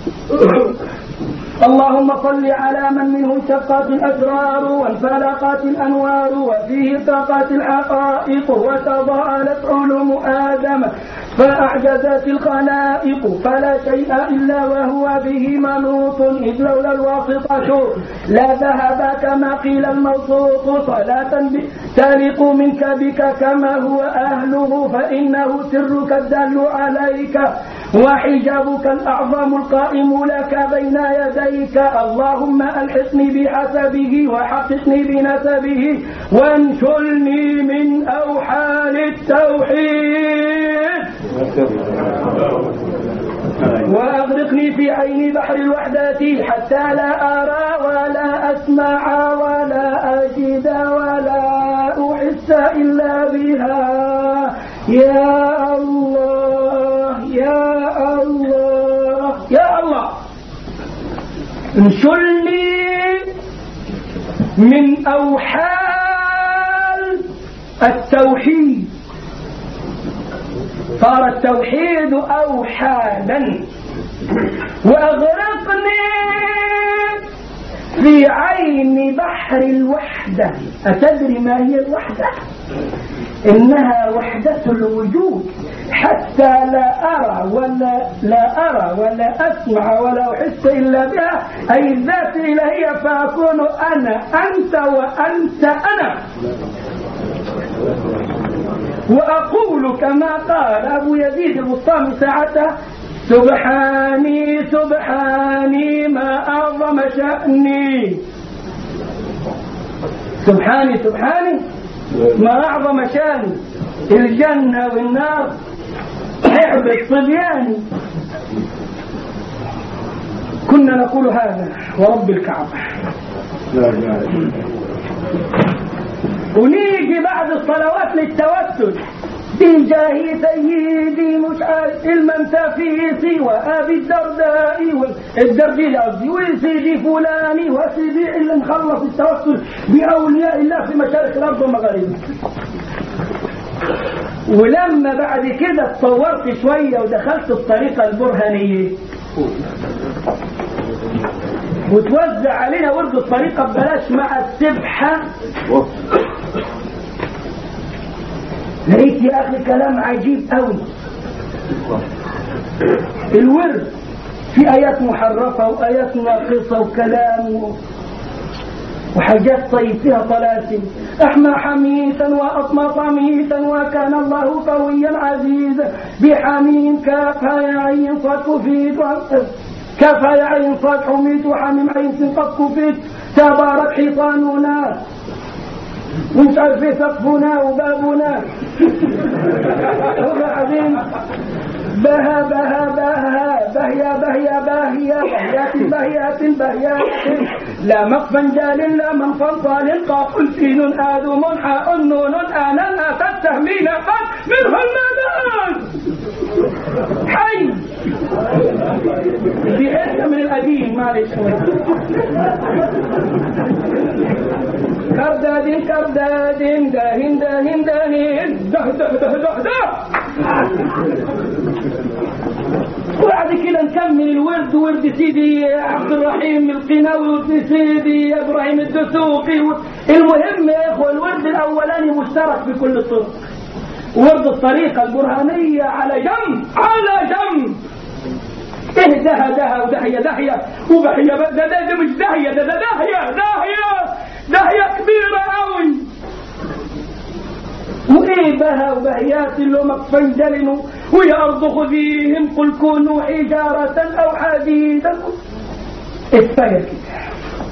اللهم صل على من منه انشقت الأسرار وانفلقت الأنوار وفيه ارتقت الحقائق وتضاءلت علوم آدم فأعجزت الخلائق فلا شيء إلا وهو به منوط إذ لولا الواسطة لا ذهب كما قيل الموصوف صلاة تليق منك بك كما هو أهله فإنه سرك الدل عليك وحجابك الأعظم القائم لك بين يديك اللهم ألحقني بحسبه وحققني بنسبه وانشلني من أوحال التوحيد وأغرقني في عين بحر الوحدة حتى لا أرى ولا أسمع ولا أجد ولا أحس إلا بها يا الله يا الله يا الله انشلني من أوحال التوحيد. صار التوحيد أوحالا. وأغرقني في عين بحر الوحدة. أتدري ما هي الوحدة؟ إنها وحدة الوجود حتى لا أرى ولا لا أرى ولا أسمع ولا أحس إلا بها، أي الذات الإلهية، فأكون أنا أنت وأنت أنا. وأقول كما قال أبو يزيد البسطامي ساعته سبحاني سبحاني ما أعظم شأني. سبحاني سبحاني ما أعظم شأني. الجنة والنار حعبة صبياني. كنا نقول هذا ورب الكعبة. ونيجي بعد الصلوات للتوسل بجاه سيدي مش عارف المنتفيسي وابي الدرداء والدردي قصدي وسيدي فلاني وسيدي اللي مخلص التوسل باولياء الله في مشارق الارض ومغاربها. ولما بعد كده اتطورت شويه ودخلت الطريقه البرهانيه وتوزع علينا ورد الطريقه ببلاش مع السبحه، لقيت يا أخي كلام عجيب قوي. الورد في آيات محرفة وآيات ناقصة وكلام وحاجات طيب فيها طلاسم. أحمى حميثا وأطمى طميثا وكان الله قويا عزيزا بحميم كافها يا عين صاد كفيت كافها يا عين صاد حميت وحميم عين سنقف كفيت تبارك حيطاننا ومش عارف ايه سقفنا وبابنا وبعدين بها بها بها بهيا بهيا باهيا بهيات بهيات بهيات لا مقفا جال لا منفا طال قاف سين آدم حاء نون آنا لا تستهمين قد منه المدان حي في حته من القديم معلش كردادين كردادين داهين داهين داهين ده ده ده ده ده وبعد كده نكمل الورد، ورد سيدي عبد الرحيم القناوي ورد سيدي ابراهيم الدسوقي. المهم يا اخوه الورد الاولاني مشترك في كل الطرق، ورد الطريقه البرهانيه على جنب على جنب. ايه ده ده ودهيه دهيه وبحيه ده ده, ده مش دهيه ده ده دهيه دهيه دهيه كبيره قوي. وايه بها وبهيات اللي هم فنجلنوا ويا ارض خذيهم قل كونوا حجاره او حديدا. اتفاجئ كده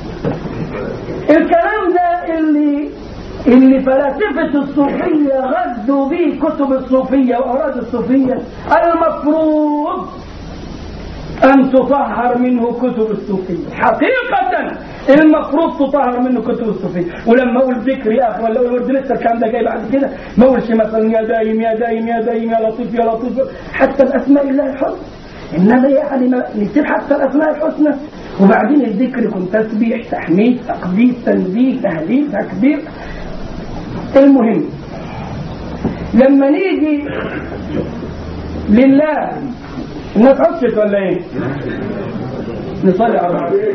الكلام ده اللي اللي فلاسفه الصوفيه غذوا به كتب الصوفيه واوراد الصوفيه، المفروض أن تطهر منه كتب الصوفية. حقيقة المفروض تطهر منه كتب الصوفية. ولما أقول ذكر يا أخي ولا أقول لسه الكلام ده جاي بعد كده، ما أقولش مثلا يا دايم يا دايم يا دايم يا لطيف يا لطيف، حتى الأسماء الله الحسنى. إنما يعني ما نسيب حتى الأسماء الحسنى. وبعدين الذكر يكون تسبيح تحميد تقديس تنزيه تهليل تكبير. المهم لما نيجي لله الناس عطشت ولا ايه؟ نصلي على الرسول.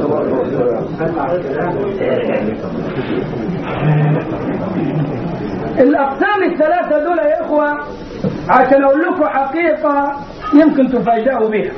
الاقسام الثلاثه دول يا اخوه عشان اقول لكم حقيقه يمكن تفاجئوا بها.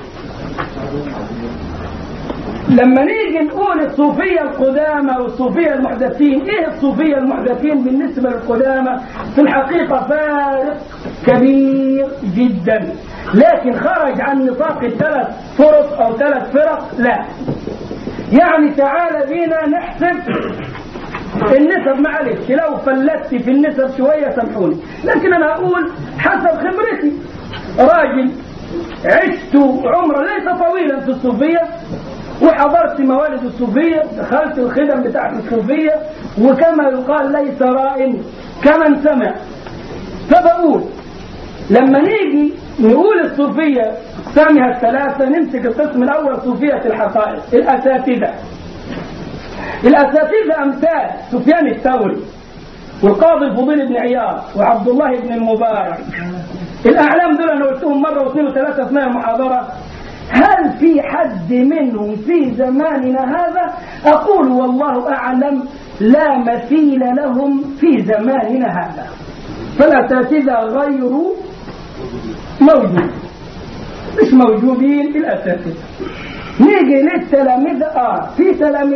لما نيجي نقول الصوفيه القدامى والصوفيه المحدثين، ايه الصوفيه المحدثين بالنسبه للقدامى؟ في الحقيقه فارق كبير جدا، لكن خرج عن نطاق الثلاث فرق او ثلاث فرق لا. يعني تعال بينا نحسب النسب، معلش لو فلتت في النسب شويه سامحوني، لكن انا اقول حسب خبرتي. راجل عشت عمره ليس طويلا في الصوفيه وحضرت موالد الصوفيه، دخلت الخدم بتاعت الصوفيه، وكما يقال ليس راء كمن سمع. فبقول لما نيجي نقول الصوفية أقسامها الثلاثة، نمسك القسم الأول صوفية الحقائق. الأساتذة الأساتذة أمثال سفيان الثوري والقاضي الفضيل بن عياض وعبد الله بن المبارك. الأعلام دول أنا قلتهم مرة واثنين وثلاثة أثناء المحاضرة. هل في حد منهم في زماننا هذا؟ أقول والله أعلم لا مثيل لهم في زماننا هذا. فالأساتذة غير موجود، مش موجودين الأساتذة. نيجي للتلاميذ، آه في تلاميذ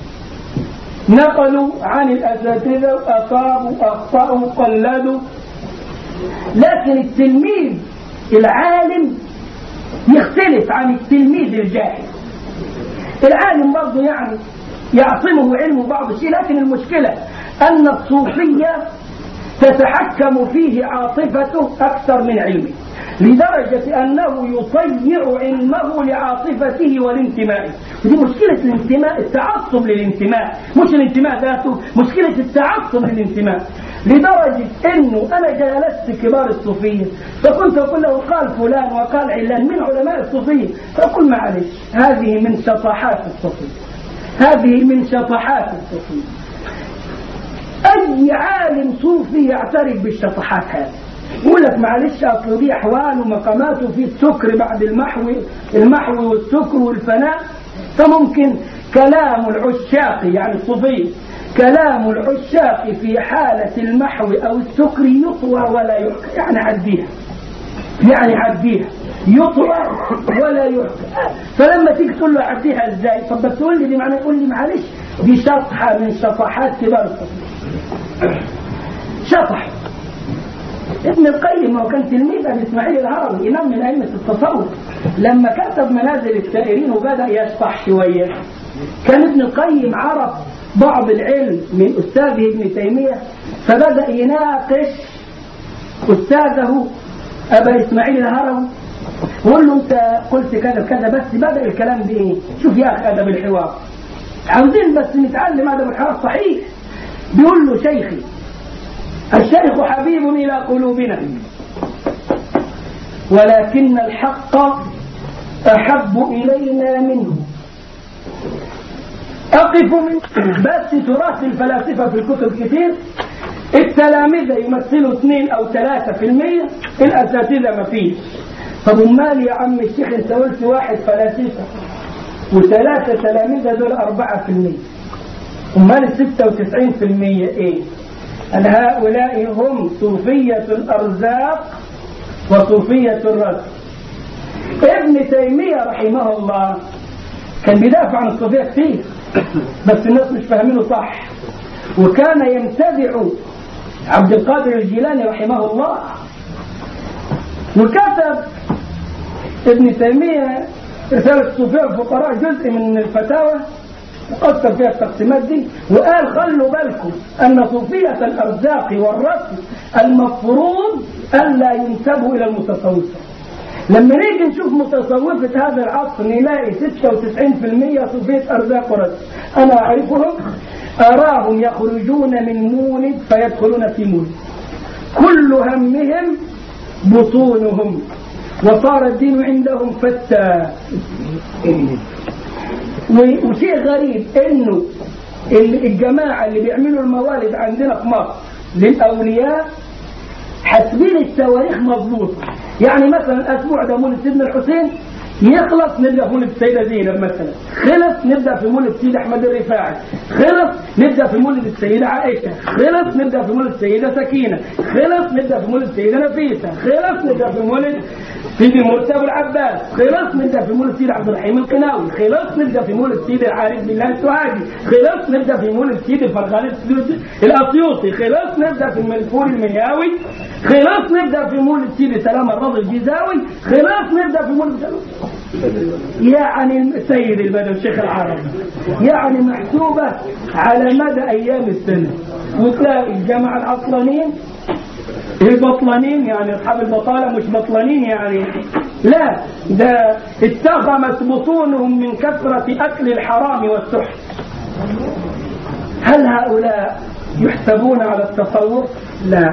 نقلوا عن الأساتذة وأصابوا أخطأوا قلدوا، لكن التلميذ العالم يختلف عن التلميذ الجاهل. العالم برضه يعني يعصمه علم بعض الشيء، لكن المشكلة أن الصوفية تتحكم فيه عاطفته أكثر من علمه، لدرجة أنه يطيع علمه لعاطفته والانتماء. ودي مشكلة الانتماء، التعصب للانتماء، مش الانتماء ذاته، مشكلة التعصب للانتماء. لدرجة أنه أنا جالست كبار الصوفية فكنت أقول له قال فلان وقال علان من علماء الصوفية، فأقول معلش هذه من شطحات الصوفية، هذه من شطحات الصوفية. أي عالم صوفي يعترف بالشطحات هذه يقول لك معلش أصل دي أحوال ومقامات وفي السكر بعد المحو المحو والسكر والفناء. فممكن كلام العشاق يعني الصوفي كلام العشاق في حالة المحو أو السكر يطوى ولا يحكى، يعني عديها يعني عديها يطوى ولا يحكى. فلما تيجي تقول له عديها ازاي؟ طب بتقول لي دي معنى يقول لي معلش دي شطحة من شطحات كبار الصوفية. شطح ابن القيم هو كان تلميذ ابي اسماعيل الهروي امام من ائمه التصوف، لما كتب منازل السائرين وبدا يشطح شويه كان ابن القيم عرف بعض العلم من استاذه ابن تيميه، فبدا يناقش استاذه ابا اسماعيل الهروي وقال له انت قلت كذا كذا، بس بدا الكلام بايه؟ شوف يا اخي ادب الحوار، عاوزين بس نتعلم ادب الحوار صحيح. بيقول له شيخي الشيخ حبيب إلى قلوبنا ولكن الحق أحب إلينا منه. أقف من بس تراث الفلاسفة في الكتب كثير، التلاميذ يمثلوا اثنين أو ثلاثة في المية، الأساتذة ما فيه. طب امال يا عم الشيخ انت قلت واحد فلاسفة وثلاثة تلاميذ دول أربعة في المية، امال الستة وتسعين في المية ايه؟ أن هؤلاء هم صوفية الأرزاق وصوفية الرزق. ابن تيمية رحمه الله كان بيدافع عن الصوفية كتير بس الناس مش فاهمينه صح، وكان ينتزع عبد القادر الجيلاني رحمه الله، وكتب ابن تيمية رسالة الصوفية الفقراء جزء من الفتاوى وقصر فيها التقسيمات دي، وقال خلوا بالكم أن صوفية الأرزاق والرزق المفروض ألا ينسبوا إلى المتصوفة. لما نيجي نشوف متصوفة هذا العصر نلاقي ستة وتسعين في المية صوفية أرزاق ورزق. أنا أعرفهم أراهم يخرجون من مولد فيدخلون في مولد، كل همهم بطونهم وصار الدين عندهم فتى. وشيء غريب انه الجماعة اللي بيعملوا الموالد عندنا في مصر للأولياء حاسبين التواريخ مضبوطة. يعني مثلا الأسبوع ده مولد سيدنا الحسين يخلص نبدأ في مولد السيدة زينب مثلا، خلص نبدأ في مولد سيد أحمد الرفاعي، خلص نبدأ في مولد السيدة عائشة، خلص نبدأ في مولد السيدة سكينة، خلص نبدأ في مولد السيدة نفيسة، خلص نبدأ في مولد سيدي مرتضى أبو العباس، خلص نبدأ في مولد سيد عبد الرحيم القناوي، خلص نبدأ في مولد سيد العارف بالله السوهاجي، خلص نبدأ في مولد سيد الفرغاني الأسيوطي، خلص نبدأ في المنفور المنياوي، خلص نبدأ في مولد سيد سلام الرضي الجيزاوي، خلص نبدأ في مولد يعني السيد البدوي الشيخ العربي، يعني محسوبة على مدى أيام السنة. وتلاقي الجماعة العطلانين البطلانين، يعني أصحاب البطالة مش بطلانين يعني، لا ده اتخمت بطونهم من كثرة أكل الحرام والسحت. هل هؤلاء يحسبون على التصوف؟ لا.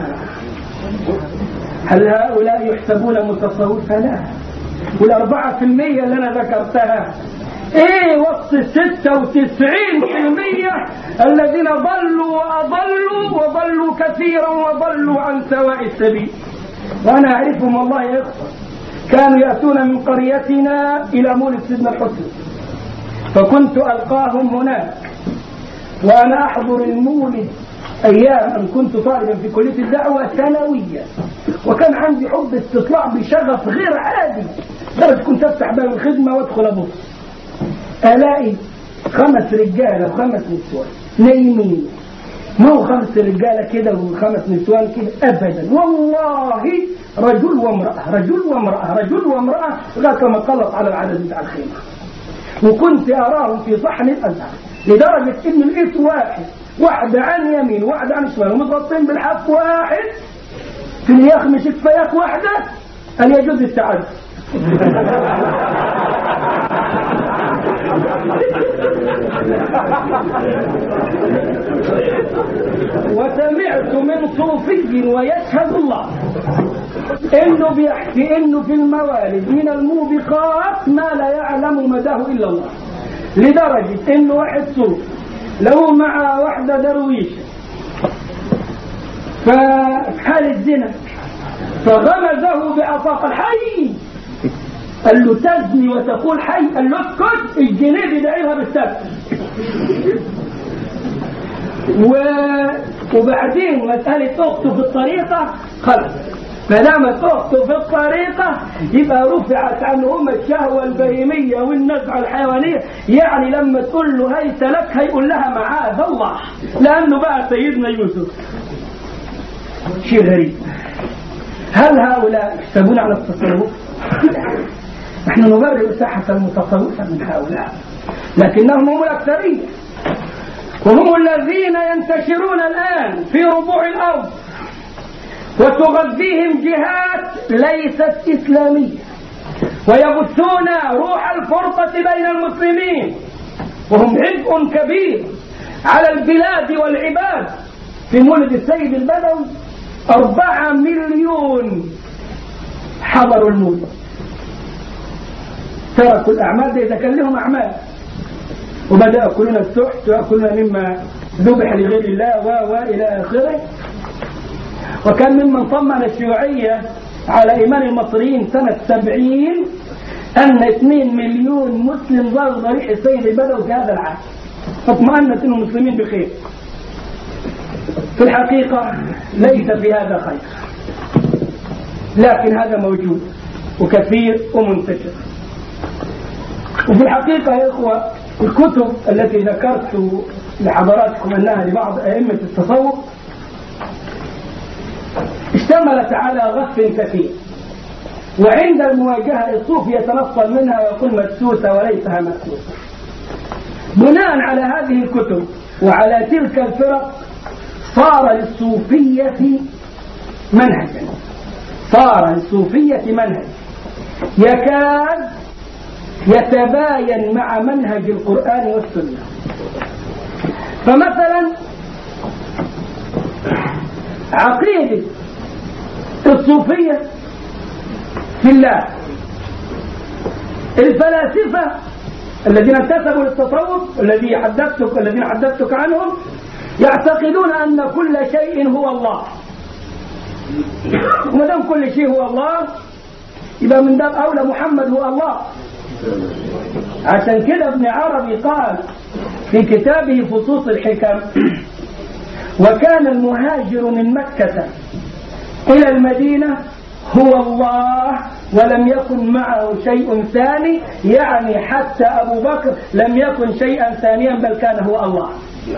هل هؤلاء يحسبون متصوفا؟ لا. والأربعة في المية اللي أنا ذكرتها إيه وسط الستة وتسعين في المية الذين ضلوا وأضلوا وضلوا كثيرا وضلوا عن سواء السبيل. وأنا أعرفهم والله يا إخوة، كانوا يأتون من قريتنا إلى مولد سيدنا الحسين فكنت ألقاهم هناك وأنا أحضر المولد أيام أن كنت طالبا في كلية الدعوة ثانوية، وكان عندي حب استطلاع بشغف غير عادي، درجة كنت أفتح باب الخدمة وأدخل أبص ألاقي خمس رجالة وخمس نسوان نايمين. ما هو خمس رجالة كده وخمس نسوان كده أبدا، والله رجل وامرأة رجل وامرأة رجل وامرأة لغاية ما قلط على العدد بتاع الخيمة. وكنت أراهم في صحن الأزهر لدرجة إن لقيت واحد واحدة عن يمين واحدة عن شمال ومتغطين بالحق واحد في اليخم شفايات واحدة. هل يجوز التعدد؟ وسمعت من صوفي ويشهد الله انه بيحكي انه في الموالد من الموبقات ما لا يعلم مداه الا الله، لدرجة انه واحد صوفي له مع واحدة درويشة فحال الزنا فغمزه بعصاق الحي، قال له تزني وتقول حي، قال له اسكت الجنيه بدعيها بالسبت. و... وبعدين مسألة أخته في الطريقة خلص، ما دامت أخته في الطريقة يبقى رفعت عنهم الشهوة البهيمية والنزعة الحيوانية. يعني لما تقول له هيت لك هيقول لها معاذ الله، لأنه بقى سيدنا يوسف. شيء غريب. هل هؤلاء يحسبون على التصوف؟ نحن نبرر ساحة المتصوفة من هؤلاء، لكنهم هم الأكثرية، وهم الذين ينتشرون الآن في ربوع الأرض وتغذيهم جهات ليست إسلامية ويبثون روح الفرقة بين المسلمين، وهم عبء كبير على البلاد والعباد. في مولد السيد البدوي أربعة مليون حضروا المولد، تركوا الأعمال إذا كان لهم أعمال وبدأ يأكلون السحت ويأكلون مما ذبح لغير الله و و إلى آخره. وكان ممن طمن الشيوعية على إيمان المصريين سنة سبعين أن اثنين مليون مسلم ظلوا ضريح السيد البدوي في هذا العام، فاطمأنت أن المسلمين بخير. في الحقيقة ليس في هذا خير، لكن هذا موجود وكثير ومنتشر. وفي الحقيقة يا إخوة الكتب التي ذكرت لحضراتكم أنها لبعض أئمة التصوف اشتملت على غف كثير، وعند المواجهة الصوفي يتنصل منها ويقول مدسوسة وليسها مدسوسة. بناء على هذه الكتب وعلى تلك الفرق صار للصوفية منهجا، صار للصوفية منهج يكاد يتباين مع منهج القرآن والسنة. فمثلا عقيدة الصوفية في الله، الفلاسفة الذين انتسبوا للتصوف الذي حدثتك الذين حدثتك عنهم يعتقدون أن كل شيء هو الله، وما دام كل شيء هو الله يبقى من باب أولى محمد هو الله. عشان كده ابن عربي قال في كتابه فصوص الحكم: وكان المهاجر من مكة إلى المدينة هو الله ولم يكن معه شيء ثاني، يعني حتى أبو بكر لم يكن شيئا ثانيا بل كان هو الله.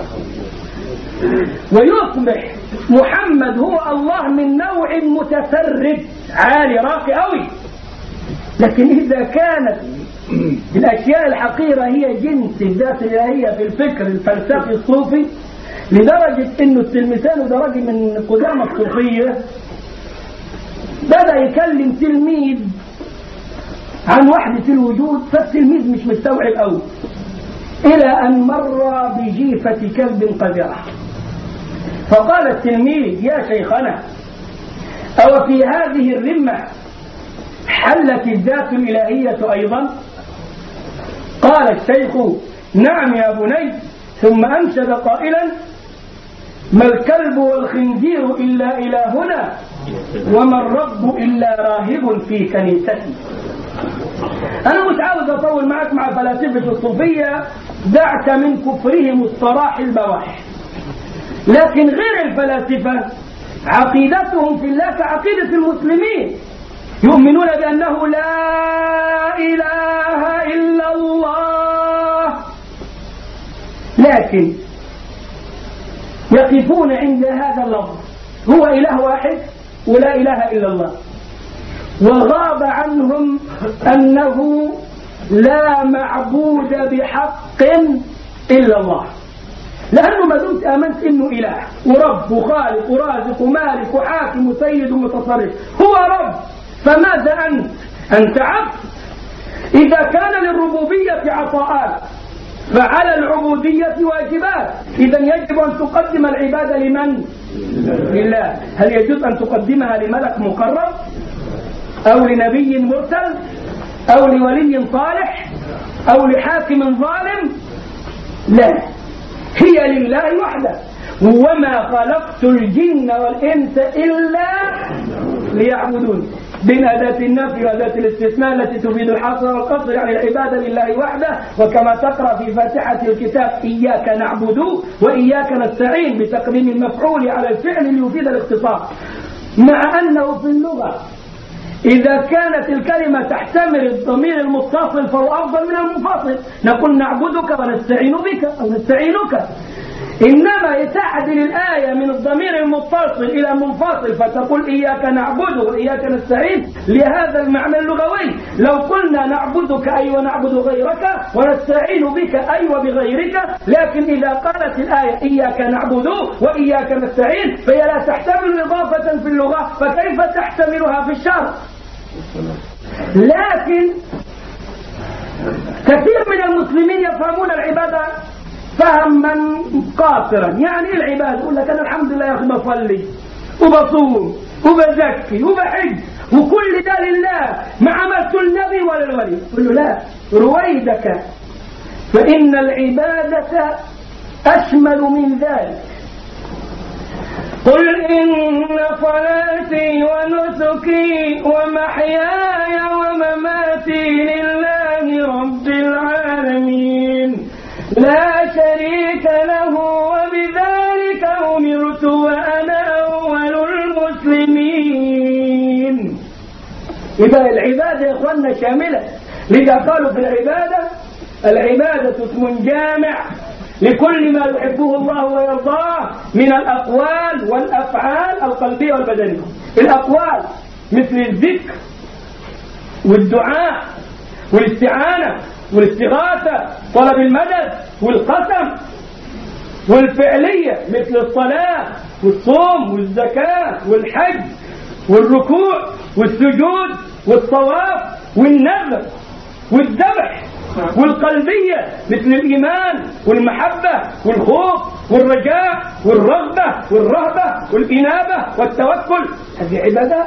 ويصبح محمد هو الله من نوع متفرد عالي راقي قوي، لكن إذا كانت الأشياء الحقيرة هي جنس الذات الإلهية في الفكر الفلسفي الصوفي، لدرجة إنه التلمسان وده راجل من قدامى الصوفية بدأ يكلم تلميذ عن وحدة الوجود، فالتلميذ مش مستوعب قوي، إلى أن مر بجيفة كلب قذرة، فقال التلميذ: يا شيخنا، أو في هذه الرمة حلت الذات الإلهية أيضا؟ قال الشيخ: نعم يا بني. ثم أنشد قائلا: ما الكلب والخنزير إلا إلهنا، وما الرب إلا راهب في كنيستي. أنا مش عاوز أطول معك مع فلاسفة الصوفية، دعك من كفرهم الصراح البواح، لكن غير الفلاسفة عقيدتهم في الله كعقيدة المسلمين، يؤمنون بأنه لا إله إلا الله، لكن يقفون عند هذا اللفظ، هو إله واحد ولا إله إلا الله، وغاب عنهم أنه لا معبود بحق إلا الله، لأنه ما دمت آمنت إنه إله ورب وخالق ورازق ومالك وحاكم وسيد ومتصرف، هو رب، فماذا أنت؟ أنت عبد. إذا كان للربوبية عطاءات فعلى العبودية واجبات، إذا يجب أن تقدم العبادة لمن؟ لله. هل يجوز أن تقدمها لملك مقرب أو لنبي مرسل أو لولي صالح أو لحاكم ظالم؟ لا، هي لله وحده. وما خلقت الجن والإنس إلا ليعبدون، بين أداة النفي وأداة الاستثناء التي تفيد الحصر والقصر، يعني العبادة لله وحده. وكما تقرأ في فاتحة الكتاب: إياك نعبد وإياك نستعين، بتقديم المفعول على الفعل ليفيد الاختصاص، مع أنه في اللغة إذا كانت الكلمة تحتمل الضمير المتصل فهو أفضل من المنفصل، نقول نعبدك ونستعين بك أو نستعينك. إنما تعدل الآية من الضمير المتصل إلى منفصل فتقول إياك نعبد وإياك نستعين لهذا المعنى اللغوي. لو قلنا نعبدك أي ونعبد غيرك ونستعين بك أي وبغيرك، لكن إذا قالت الآية إياك نعبد وإياك نستعين فهي لا تحتمل إضافة في اللغة، فكيف تحتملها في الشرع؟ لكن كثير من المسلمين يفهمون العبادة فهما قاصرا. يعني العباد يقول لك أنا الحمد لله يا أخي بصلي وبصوم وبزكي وبحج وكل ده لله، ما عملت النبي ولا الولي. يقول له لا، رويدك، فإن العبادة أشمل من ذلك. قل إن صلاتي ونسكي ومحياي ومماتي لله رب العالمين لا شريك له وبذلك أمرت وأنا أول المسلمين. إذا العبادة يا إخواننا شاملة، لذا قالوا في العبادة العبادة اسم جامع لكل ما يحبه الله ويرضاه من الأقوال والأفعال القلبية والبدنية. الأقوال مثل الذكر والدعاء والاستعانة والاستغاثة طلب المدد والقسم، والفعلية مثل الصلاة والصوم والزكاة والحج والركوع والسجود والطواف والنذر والذبح، والقلبية مثل الإيمان والمحبة والخوف والرجاء والرغبة والرهبة والإنابة والتوكل. هذه عبادات.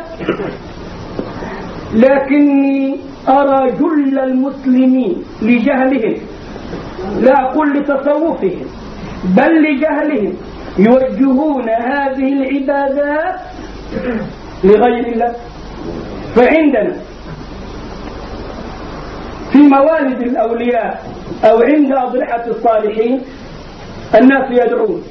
لكني أرى جل المسلمين لجهلهم، لا أقول لتصوفهم بل لجهلهم، يوجهون هذه العبادات لغير الله. فعندنا في موالد الأولياء أو عند أضرحة الصالحين الناس يدعون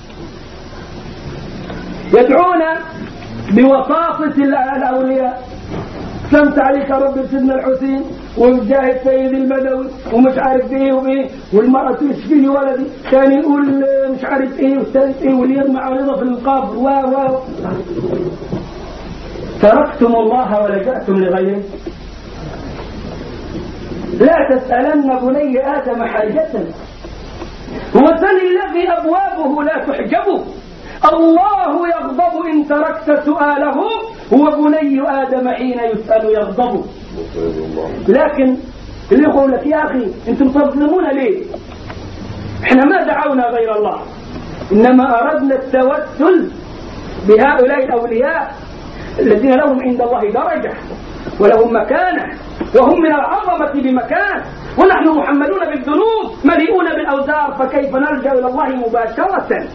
يدعون بوساطة الأولياء. سلمت عليك رب سيدنا الحسين ومجاهد سيد البدوي ومش عارف ايه وايه، والمرأة تشفي لي ولدي، كان يقول مش عارف ايه والثالث ايه، واللي يرمى عريضة في القبر و و تركتم الله ولجأتم لغيره. لا تسألن بني آدم حاجة وسل الذي أبوابه لا تحجب. الله يغضب إن تركت سؤاله، هو بني آدم حين يسأل يغضب. لكن اللي يقول لك يا أخي أنتم تظلمون ليه؟ إحنا ما دعونا غير الله، إنما أردنا التوسل بهؤلاء الأولياء الذين لهم عند الله درجة ولهم مكانة وهم من العظمة بمكان، ونحن محملون بالذنوب مليئون بالأوزار، فكيف نرجع إلى الله مباشرة؟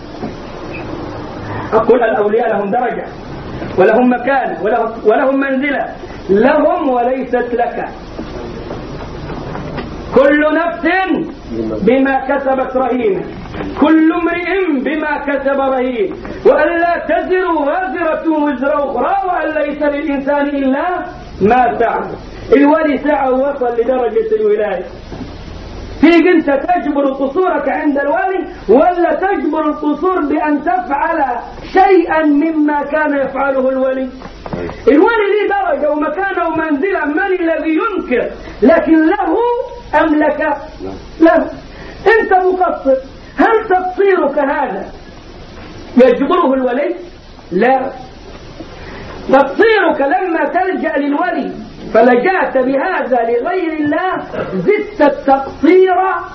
أقول الأولياء لهم درجة ولهم مكان ولهم منزلة، لهم وليست لك. كل نفس بما كسبت رهينة، كل امرئ بما كسب رهين، وأن لا تزر وازرة وزر أخرى، وأن ليس للإنسان إلا ما سعى. الولي سعى ووصل لدرجة الولاية. فيك أنت تجبر قصورك عند الولي ولا تجبر القصور بأن تفعل شيئا مما كان يفعله الولي؟ الولي ليه درجة ومكانه ومنزلة، من الذي ينكر؟ لكن له أم لك؟ له. أنت مقصر، هل تقصيرك هذا يجبره الولي؟ لا. تقصيرك لما تلجأ للولي فلجأت بهذا لغير الله زدت التقصير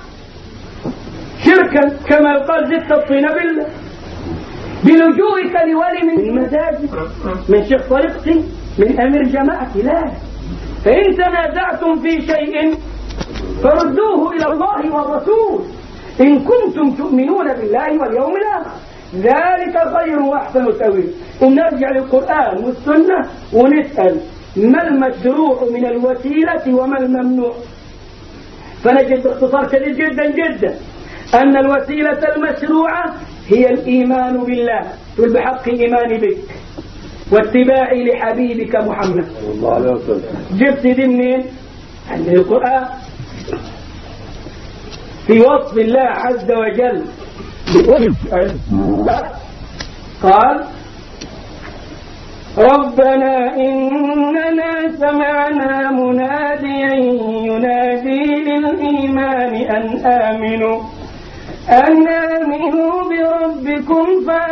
شركا، كما قال زدت الطين بالله. بلجوئك لولي من مزاجك، من شيخ طريقتي، من أمير جماعتي، لا. فإن تنازعتم في شيء فردوه إلى الله والرسول إن كنتم تؤمنون بالله واليوم الآخر، ذلك خير وأحسن تأويل. ونرجع للقرآن والسنة ونسأل ما المشروع من الوسيلة وما الممنوع، فنجد باختصار شديد جدا جدا أن الوسيلة المشروعة هي الإيمان بالله بحق إيماني بك واتباعي لحبيبك محمد. جبت دي منين؟ عند القرآن في وصف الله عز وجل قال ربنا إننا سمعنا مناديا ينادي للإيمان أن آمنوا أن آمنوا بربكم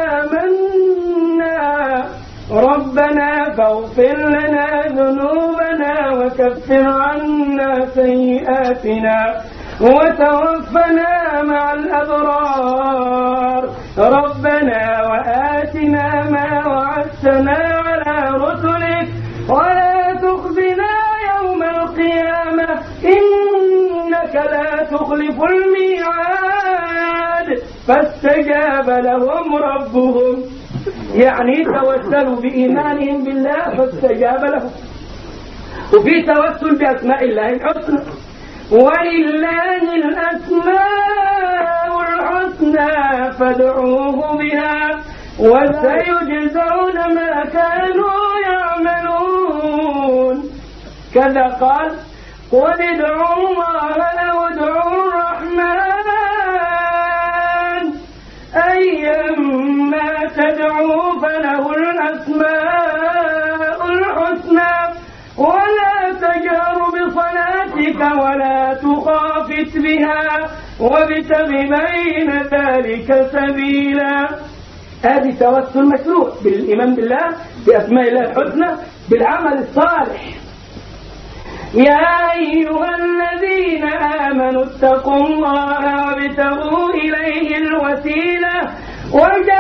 فآمنا ربنا فاغفر لنا ذنوبنا وكفر عنا سيئاتنا وتوفنا مع الأبرار ربنا وآتنا ما وعدتنا على رسلك ولا تخزنا يوم القيامة إنك لا تخلف الميعاد فاستجاب لهم ربهم يعني توسلوا بإيمانهم بالله فاستجاب لهم. وفي توسل بأسماء الله الحسنى، ولله الأسماء الحسنى فادعوه بها وسيجزون ما كانوا يعملون. كذا قال قل ادعوا الله أو ادعوا الرحمن أيما تدعوا فله الأسماء الحسنى ولا تجهر بصلاتك ولا تخافت بها وابتغ بين ذلك سبيلا. هذه توسل مشروع بالإيمان بالله بأسماء الله الحسنى بالعمل الصالح. يا أيها الذين آمنوا اتقوا الله وابتغوا إليه الوسيلة وجاهدوا